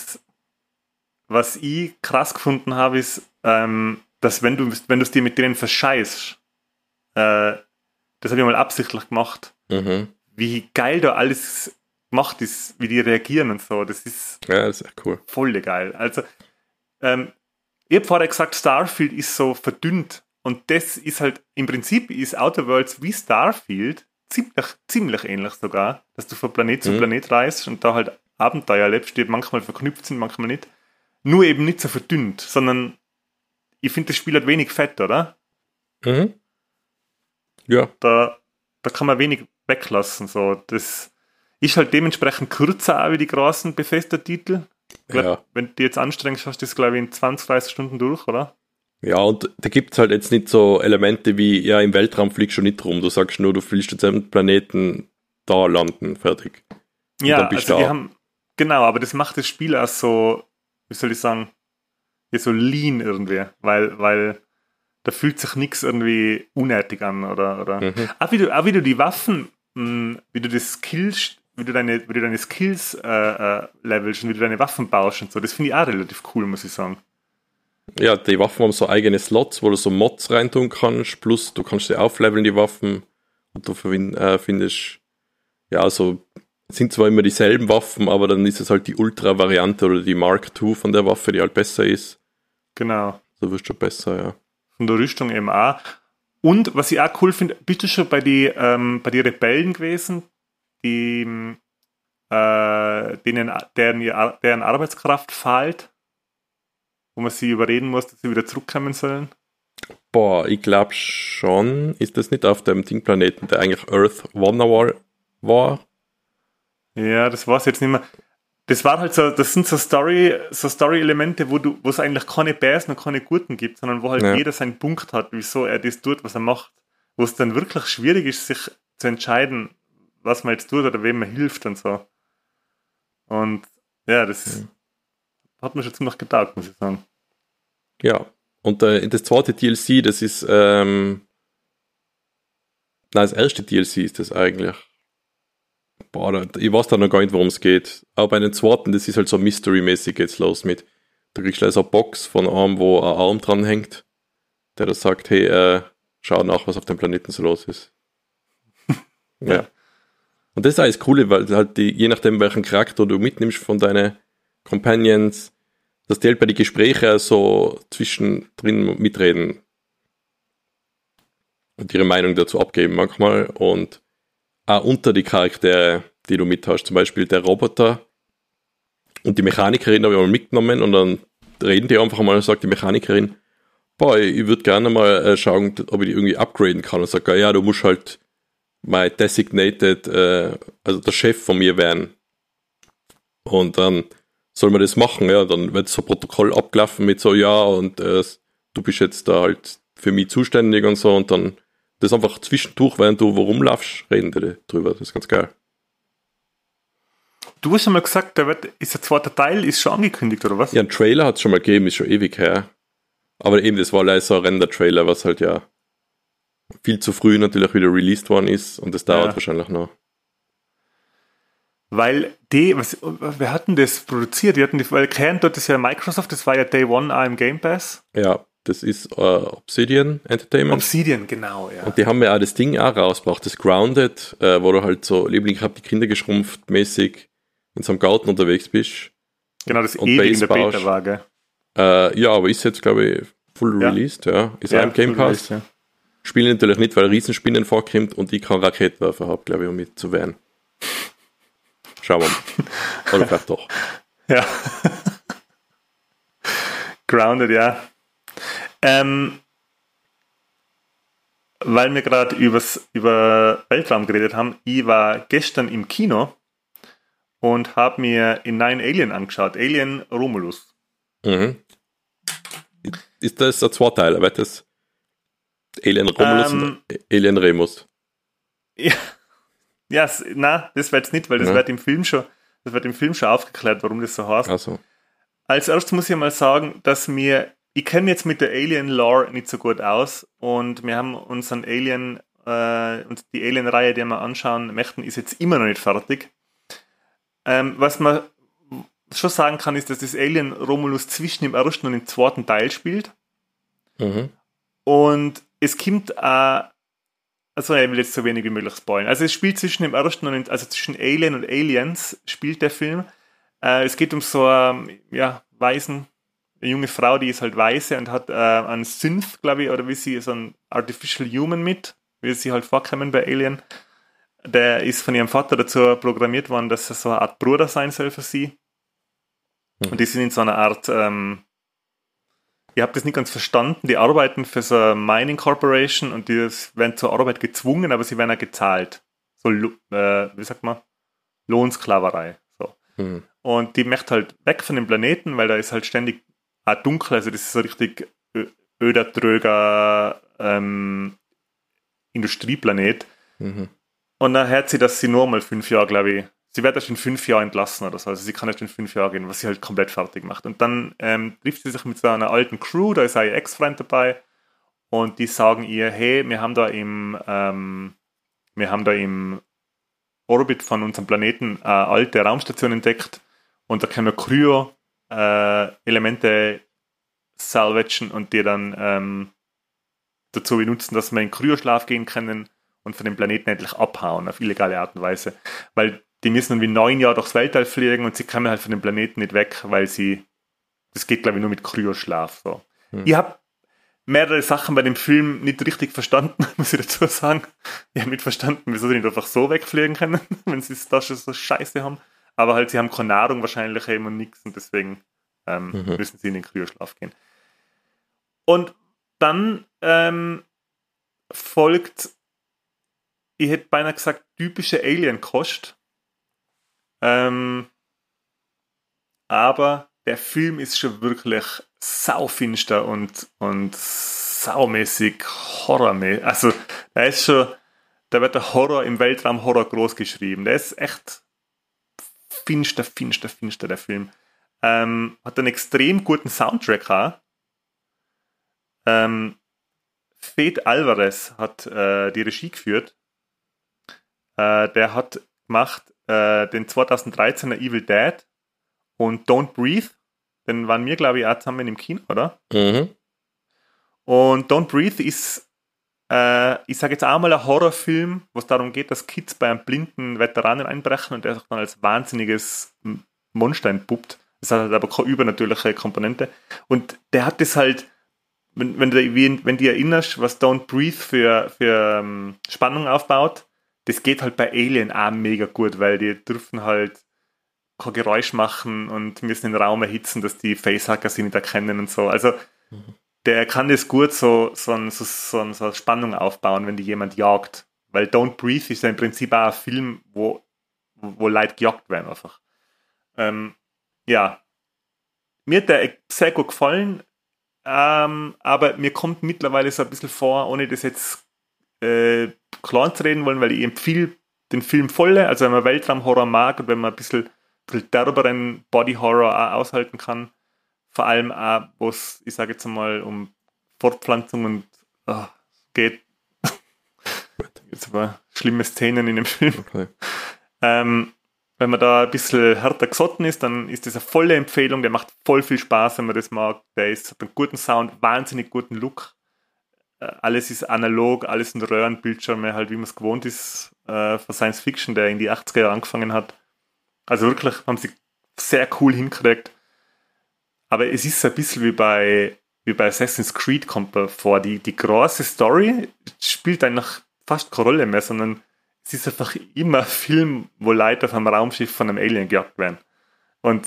was ich krass gefunden habe, ist, ähm, dass wenn du wenn du es dir mit denen verscheißt, äh, das habe ich mal absichtlich gemacht, Mhm. wie geil da alles gemacht ist, wie die reagieren und so. Das ist, ja, das ist echt cool. Voll geil. Also, ähm, ich habe vorher gesagt, Starfield ist so verdünnt. Und das ist halt, im Prinzip ist Outer Worlds wie Starfield ziemlich, ziemlich ähnlich sogar, dass du von Planet zu Mhm. Planet reist und da halt Abenteuer erlebst, die manchmal verknüpft sind, manchmal nicht. Nur eben nicht so verdünnt, sondern ich finde, das Spiel hat wenig Fett, oder? Mhm. Ja. Da, da kann man wenig weglassen. So. Das ist halt dementsprechend kürzer auch wie die großen Bethesda-Titel. Ja. Wenn du dich jetzt anstrengst, hast du das, glaube ich, in zwanzig, dreißig Stunden durch, oder? Ja, und da gibt es halt jetzt nicht so Elemente wie, ja, im Weltraum fliegst du nicht rum. Du sagst nur, du fliegst jetzt am Planeten, da landen, fertig. Und ja, dann bist also du die da. haben, genau, aber das macht das Spiel auch so, wie soll ich sagen, ja, so lean irgendwie, weil, weil da fühlt sich nichts irgendwie unnötig an, oder, oder. Mhm. Auch, wie du, auch wie du die Waffen, mh, wie du das Skills, wie du deine, wie du deine Skills äh, äh, levelst und wie du deine Waffen baust und so, das finde ich auch relativ cool, muss ich sagen. Ja, die Waffen haben so eigene Slots, wo du so Mods reintun kannst, plus du kannst sie aufleveln, die Waffen, und du verwind, äh, findest, ja, also sind zwar immer dieselben Waffen, aber dann ist es halt die Ultra-Variante oder die Mark zwei von der Waffe, die halt besser ist. Genau. So wirst du besser, ja. Von der Rüstung eben auch. Und was ich auch cool finde, bist du schon bei die, ähm, bei die Rebellen gewesen, die äh, denen, deren, deren Arbeitskraft fehlt, wo man sie überreden muss, dass sie wieder zurückkommen sollen? Boah, ich glaube schon. Ist das nicht auf dem Dingplaneten, der eigentlich Earth One war? Ja, das war es jetzt nicht mehr. Das war halt so, das sind so Story, so Story-Elemente, wo du, wo es eigentlich keine Bärs und keine Guten gibt, sondern wo halt Ja. jeder seinen Punkt hat, wieso er das tut, was er macht. Wo es dann wirklich schwierig ist, sich zu entscheiden, was man jetzt tut oder wem man hilft und so. Und ja, das Mhm. hat mir schon ziemlich getaugt, muss ich sagen. Ja. Und äh, das zweite D L C, das ist, ähm, nein, das erste D L C ist das eigentlich. Boah, da, ich weiß da noch gar nicht, worum es geht. Aber bei den zweiten, das ist halt so Mystery-mäßig geht's los mit. Du kriegst gleich so eine Box von einem, wo ein Arm dran hängt, der da sagt, hey, äh, schau nach, was auf dem Planeten so los ist. ja. Ja. Und das ist alles Coole, weil halt die, je nachdem, welchen Charakter du mitnimmst von deinen Companions, dass die halt bei den Gesprächen so zwischendrin mitreden und ihre Meinung dazu abgeben manchmal und auch unter die Charaktere, die du mit hast. Zum Beispiel der Roboter und die Mechanikerin habe ich mal mitgenommen und dann reden die einfach mal und sagt die Mechanikerin, boah, ich würde gerne mal äh, schauen, ob ich die irgendwie upgraden kann. Und sagt, ja, du musst halt my designated, äh, also der Chef von mir werden. Und dann soll man das machen? Ja, dann wird so ein Protokoll abgelaufen mit so, ja, und äh, du bist jetzt da halt für mich zuständig und so, und dann das einfach zwischendurch, während du wo rumlaufst, reden die drüber. Das ist ganz geil. Du hast schon mal gesagt, der wird, ist der zweite Teil ist schon angekündigt, oder was? Ja, ein Trailer hat es schon mal gegeben, ist schon ewig her. Aber eben, das war leider so ein Render-Trailer, was halt ja viel zu früh natürlich wieder released worden ist, und das dauert ja. wahrscheinlich noch. Weil die, was, wir hatten das produziert, wir hatten die, weil Kern dort ist ja Microsoft, das war ja Day One auch im Game Pass. Ja, das ist uh, Obsidian Entertainment. Obsidian, genau, ja. Und die haben ja auch das Ding auch rausgebracht, das Grounded, äh, wo du halt so, Liebling, ich hab die Kinder geschrumpft, mäßig in so einem Garten unterwegs bist. Genau, das ewig in der Beta war, gell? Äh, ja, aber ist jetzt, glaube ich, full ja. released, ja. Ist ja, auch im Game Pass. Ja. Spielen natürlich nicht, weil Riesenspinnen vorkommt und ich keinen Raketenwerfer habe, glaube ich, um mich zu wehren. Schauen wir mal. Oder vielleicht doch. Ja. Grounded, ja. Ähm, weil wir gerade über Weltraum geredet haben, ich war gestern im Kino und habe mir in Nine Alien angeschaut. Alien Romulus. Mhm. Ist das ein Zweiteiler? Wird das Alien Romulus ähm, und Alien Remus? Ja. Ja, nein, das wird es nicht, weil das ja. wird im Film schon, das wird im Film schon aufgeklärt, warum das so heißt. Ach so. Als erstes muss ich mal sagen, dass mir, ich kenne jetzt mit der Alien-Lore nicht so gut aus, und wir haben unseren Alien, äh, und die Alien-Reihe, die wir anschauen möchten, ist jetzt immer noch nicht fertig. Ähm, was man schon sagen kann, ist, dass das Alien Romulus zwischen dem ersten und dem zweiten Teil spielt. Mhm. Und es kommt auch, also ich will jetzt so wenig wie möglich spoilern. Also es spielt zwischen dem ersten und dem, also zwischen Alien und Aliens spielt der Film. Äh, es geht um so eine, ja, Waisen, eine junge Frau, die ist halt weiße und hat äh, einen Synth, glaube ich, oder wie sie, so ein Artificial Human mit, wie sie halt vorkommen bei Alien. Der ist von ihrem Vater dazu programmiert worden, dass er so eine Art Bruder sein soll für sie. Mhm. Und die sind in so einer Art, ähm, ich habe das nicht ganz verstanden, die arbeiten für so eine Mining Corporation und die werden zur Arbeit gezwungen, aber sie werden auch gezahlt. So, äh, wie sagt man? Lohnsklaverei. So. Mhm. Und die möchte halt weg von dem Planeten, weil da ist halt ständig auch dunkel, also das ist so richtig öder, tröger ähm, Industrieplanet. Mhm. Und dann hört sie, dass sie nur mal fünf Jahre, glaube ich, sie wird erst in fünf Jahren entlassen oder so, also sie kann erst in fünf Jahre gehen, was sie halt komplett fertig macht. Und dann ähm, trifft sie sich mit so einer alten Crew, da ist auch ihr Ex-Freund dabei, und die sagen ihr, hey, wir haben da im ähm, wir haben da im Orbit von unserem Planeten eine alte Raumstation entdeckt, und da können wir Kryo-Elemente äh, salvagen und die dann ähm, dazu benutzen, dass wir in Kryoschlaf gehen können und von dem Planeten endlich abhauen, auf illegale Art und Weise. Weil die müssen dann wie neun Jahre durchs Weltall fliegen und sie kommen halt von dem Planeten nicht weg, weil sie, das geht glaube ich nur mit Kryoschlaf. So. Hm. Ich habe mehrere Sachen bei dem Film nicht richtig verstanden, muss ich dazu sagen. Ich habe nicht verstanden, wieso sie nicht einfach so wegfliegen können, wenn sie es da schon so scheiße haben. Aber halt, sie haben keine Nahrung wahrscheinlich eben und nichts, und deswegen ähm, mhm. müssen sie in den Kryoschlaf gehen. Und dann ähm, folgt, ich hätte beinahe gesagt, typische Alien-Kost. Ähm, aber der Film ist schon wirklich saufinster und, und saumäßig horrormäßig. Also, da ist schon, da wird der Horror im Weltraum Horror groß geschrieben. Der ist echt finster, finster, finster, der Film. Ähm, hat einen extrem guten Soundtrack auch. Ähm, Fede Alvarez hat äh, die Regie geführt. Äh, der hat gemacht äh, den zweitausenddreizehner Evil Dead und Don't Breathe. Den waren wir, glaube ich, auch zusammen im Kino, oder? Mhm. Und Don't Breathe ist, äh, ich sage jetzt einmal, ein Horrorfilm, wo es darum geht, dass Kids bei einem blinden Veteranen einbrechen und der sich dann als wahnsinniges Monster entpuppt. Das hat halt aber keine übernatürliche Komponente. Und der hat das halt, wenn, wenn, du, wenn du erinnerst, was Don't Breathe für, für um, Spannung aufbaut, das geht halt bei Alien auch mega gut, weil die dürfen halt kein Geräusch machen und müssen den Raum erhitzen, dass die Facehacker sie nicht erkennen und so. Also mhm. der kann das gut so, so, so, so, so eine Spannung aufbauen, wenn die jemand jagt. Weil Don't Breathe ist ja im Prinzip auch ein Film, wo, wo Leute gejagt werden einfach. Ähm, ja, mir hat der sehr gut gefallen, ähm, aber mir kommt mittlerweile so ein bisschen vor, ohne das jetzt äh, klar zu reden wollen, weil ich empfehle den Film volle, also wenn man Weltraumhorror mag und wenn man ein bisschen, ein bisschen derberen Body-Horror auch aushalten kann, vor allem auch, wo es, ich sage jetzt mal, um Fortpflanzung und oh, geht. Jetzt aber schlimme Szenen in dem Film. Okay. Ähm, wenn man da ein bisschen härter gesotten ist, dann ist das eine volle Empfehlung. Der macht voll viel Spaß, wenn man das mag. Der ist, hat einen guten Sound, wahnsinnig guten Look. Äh, alles ist analog, alles in Röhrenbildschirme, halt wie man es gewohnt ist äh, von Science Fiction, der in die achtziger Jahre angefangen hat. Also wirklich haben sie sehr cool hingekriegt. Aber es ist ein bisschen wie bei, wie bei Assassin's Creed kommt mir vor. Die, die große Story spielt eigentlich fast keine Rolle mehr, sondern es ist einfach immer ein Film, wo Leute auf einem Raumschiff von einem Alien gejagt werden. Und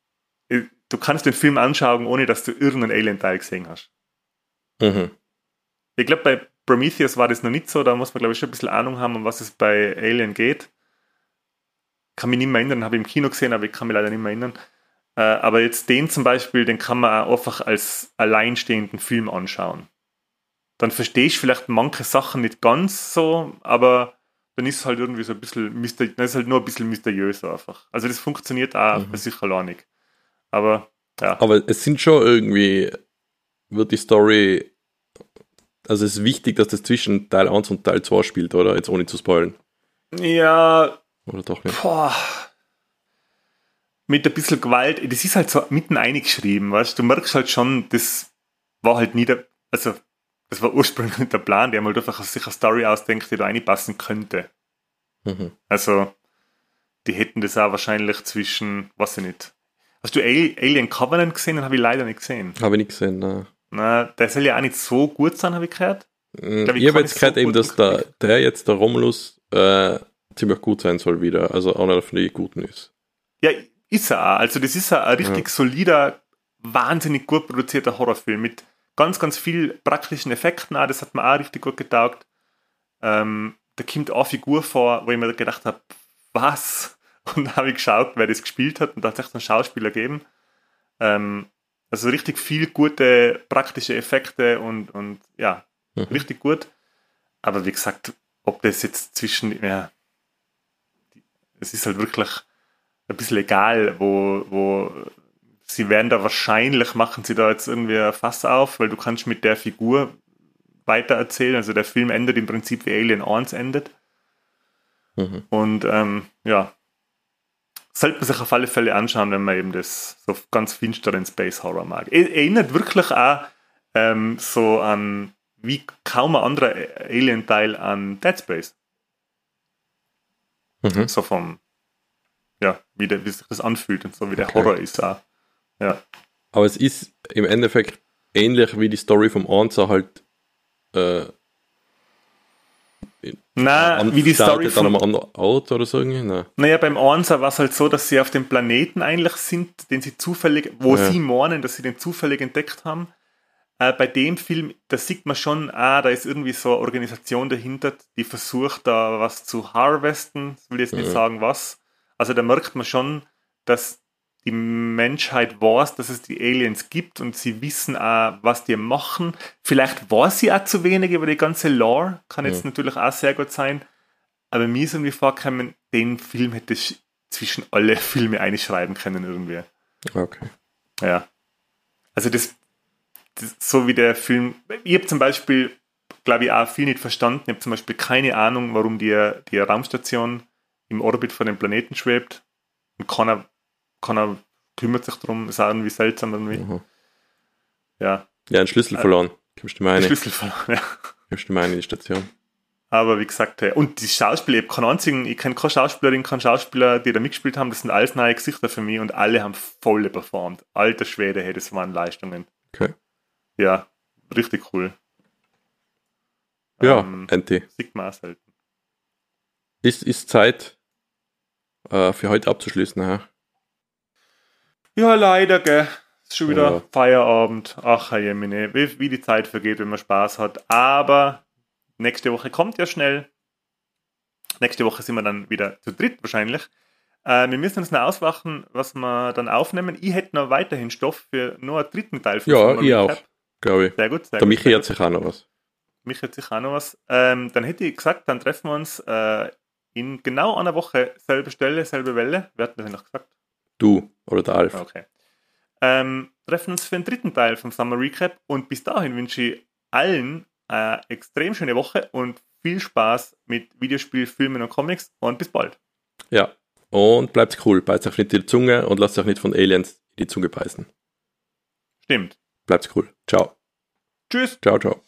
du kannst den Film anschauen, ohne dass du irgendeinen Alien-Teil gesehen hast. Mhm. Ich glaube, bei Prometheus war das noch nicht so. Da muss man, glaube ich, schon ein bisschen Ahnung haben, um was es bei Alien geht. Kann mich nicht mehr erinnern, habe ich im Kino gesehen, aber ich kann mich leider nicht mehr erinnern. Äh, aber jetzt den zum Beispiel, den kann man auch einfach als alleinstehenden Film anschauen. Dann verstehe ich vielleicht manche Sachen nicht ganz so, aber dann ist es halt irgendwie so ein bisschen, mysteri- dann ist halt nur ein bisschen mysteriöser einfach. Also das funktioniert auch Mhm. bei sich allein nicht. Aber, ja. Aber es sind schon irgendwie, wird die Story, also es ist wichtig, dass das zwischen Teil eins und Teil zwei spielt, oder? Jetzt ohne zu spoilen. Ja, Oder doch nicht? boah. Mit ein bisschen Gewalt, das ist halt so mitten eingeschrieben, weißt du, du merkst halt schon, das war halt nie der, also das war ursprünglich nicht der Plan, die haben halt einfach sich eine Story ausdenkt, die da reinpassen könnte. Mhm. Also, die hätten das auch wahrscheinlich zwischen, weiß ich nicht. Hast du Alien Covenant gesehen? Den habe ich leider nicht gesehen. Habe ich nicht gesehen, nein. Na, der soll ja auch nicht so gut sein, habe ich gehört. Ich, glaub, ich ich habe kann jetzt es gehört so eben, gut dass der, hinkriegen. der jetzt, der Romulus, äh, ziemlich gut sein soll wieder. Also einer von den Guten ist. Ja, ist er auch. Also das ist ein, ein richtig Ja. solider, wahnsinnig gut produzierter Horrorfilm mit ganz, ganz viel praktischen Effekten auch. Das hat mir auch richtig gut getaugt. Ähm, da kommt auch eine Figur vor, wo ich mir gedacht habe, was? Und dann habe ich geschaut, wer das gespielt hat und da hat es echt einen Schauspieler gegeben. Ähm, also richtig viel gute praktische Effekte und, und ja, Mhm. richtig gut. Aber wie gesagt, ob das jetzt zwischen, ja, es ist halt wirklich ein bisschen egal, wo, wo sie werden da wahrscheinlich, machen sie da jetzt irgendwie ein Fass auf, weil du kannst mit der Figur weitererzählen. Also der Film endet im Prinzip wie Alien eins endet. Mhm. Und ähm, ja, sollte man sich auf alle Fälle anschauen, wenn man eben das so ganz finsteren Space Horror mag. Er erinnert wirklich auch ähm, so an, wie kaum ein anderer Alien-Teil an Dead Space. Mhm. So vom, ja, wie, der, wie sich das anfühlt und so wie der Okay. Horror ist auch. Ja. Aber es ist im Endeffekt ähnlich wie die Story vom Anza halt äh, Na, an- wie die Story startet an einem von, anderen Ort oder so irgendwie. Nein. naja, beim Onsa war es halt so, dass sie auf dem Planeten eigentlich sind, den sie zufällig, wo Ja. sie meinen, dass sie den zufällig entdeckt haben. Äh, bei dem Film, da sieht man schon, ah, da ist irgendwie so eine Organisation dahinter, die versucht da was zu harvesten. Ich will jetzt nicht Mhm. sagen was. Also da merkt man schon, dass die Menschheit weiß, dass es die Aliens gibt und sie wissen auch, was die machen. Vielleicht weiß sie auch zu wenig über die ganze Lore, kann jetzt Mhm. natürlich auch sehr gut sein. Aber mir ist irgendwie vorgekommen, den Film hätte ich zwischen alle Filme einschreiben können irgendwie. Okay. Ja. Also das, das so wie der Film, ich habe zum Beispiel, glaube ich, auch viel nicht verstanden. Ich habe zum Beispiel keine Ahnung, warum die, die Raumstation im Orbit von dem Planeten schwebt. Und keiner, keiner kümmert sich darum. Ist auch irgendwie seltsam irgendwie. Mhm. Ja, Ja, einen Schlüssel Äh, verloren. Gibst du mir der eine? Schlüssel verloren. Ja. Gibst du mir eine in die Station? Aber wie gesagt, hey, und die Schauspieler, ich habe keinen einzigen, ich kenne keine Schauspielerin, keinen Schauspieler, die da mitgespielt haben, das sind alles neue Gesichter für mich und alle haben voll performt. Alter Schwede, hey, das waren Leistungen. Okay. Ja, richtig cool. Ja, Ähm, Enti. sieht man auch selten. Ist, ist Zeit äh, für heute abzuschließen. Ja? Ja, leider, gell. Ist schon wieder Ja. Feierabend. Ach, Herr Jemine, wie, wie die Zeit vergeht, wenn man Spaß hat. Aber nächste Woche kommt ja schnell. Nächste Woche sind wir dann wieder zu dritt wahrscheinlich. Äh, wir müssen uns noch auswachen, was wir dann aufnehmen. Ich hätte noch weiterhin Stoff für nur einen dritten Teil. Von ja, ich auch, glaube ich. Sehr gut. Sehr Der gut, Michi hat sich auch noch was. Mich hat sich auch noch was. Ähm, dann hätte ich gesagt, dann treffen wir uns äh, in genau einer Woche, selbe Stelle, selbe Welle. Wer hat das noch gesagt? Du oder der Alf. Okay. Ähm, treffen uns für den dritten Teil vom Summer Recap und bis dahin wünsche ich allen eine extrem schöne Woche und viel Spaß mit Videospiel, Filmen und Comics und bis bald. Ja, und bleibt cool, beißt euch nicht in die Zunge und lasst euch nicht von Aliens in die Zunge beißen. Stimmt. Bleibt cool. Ciao. Tschüss. Ciao, ciao.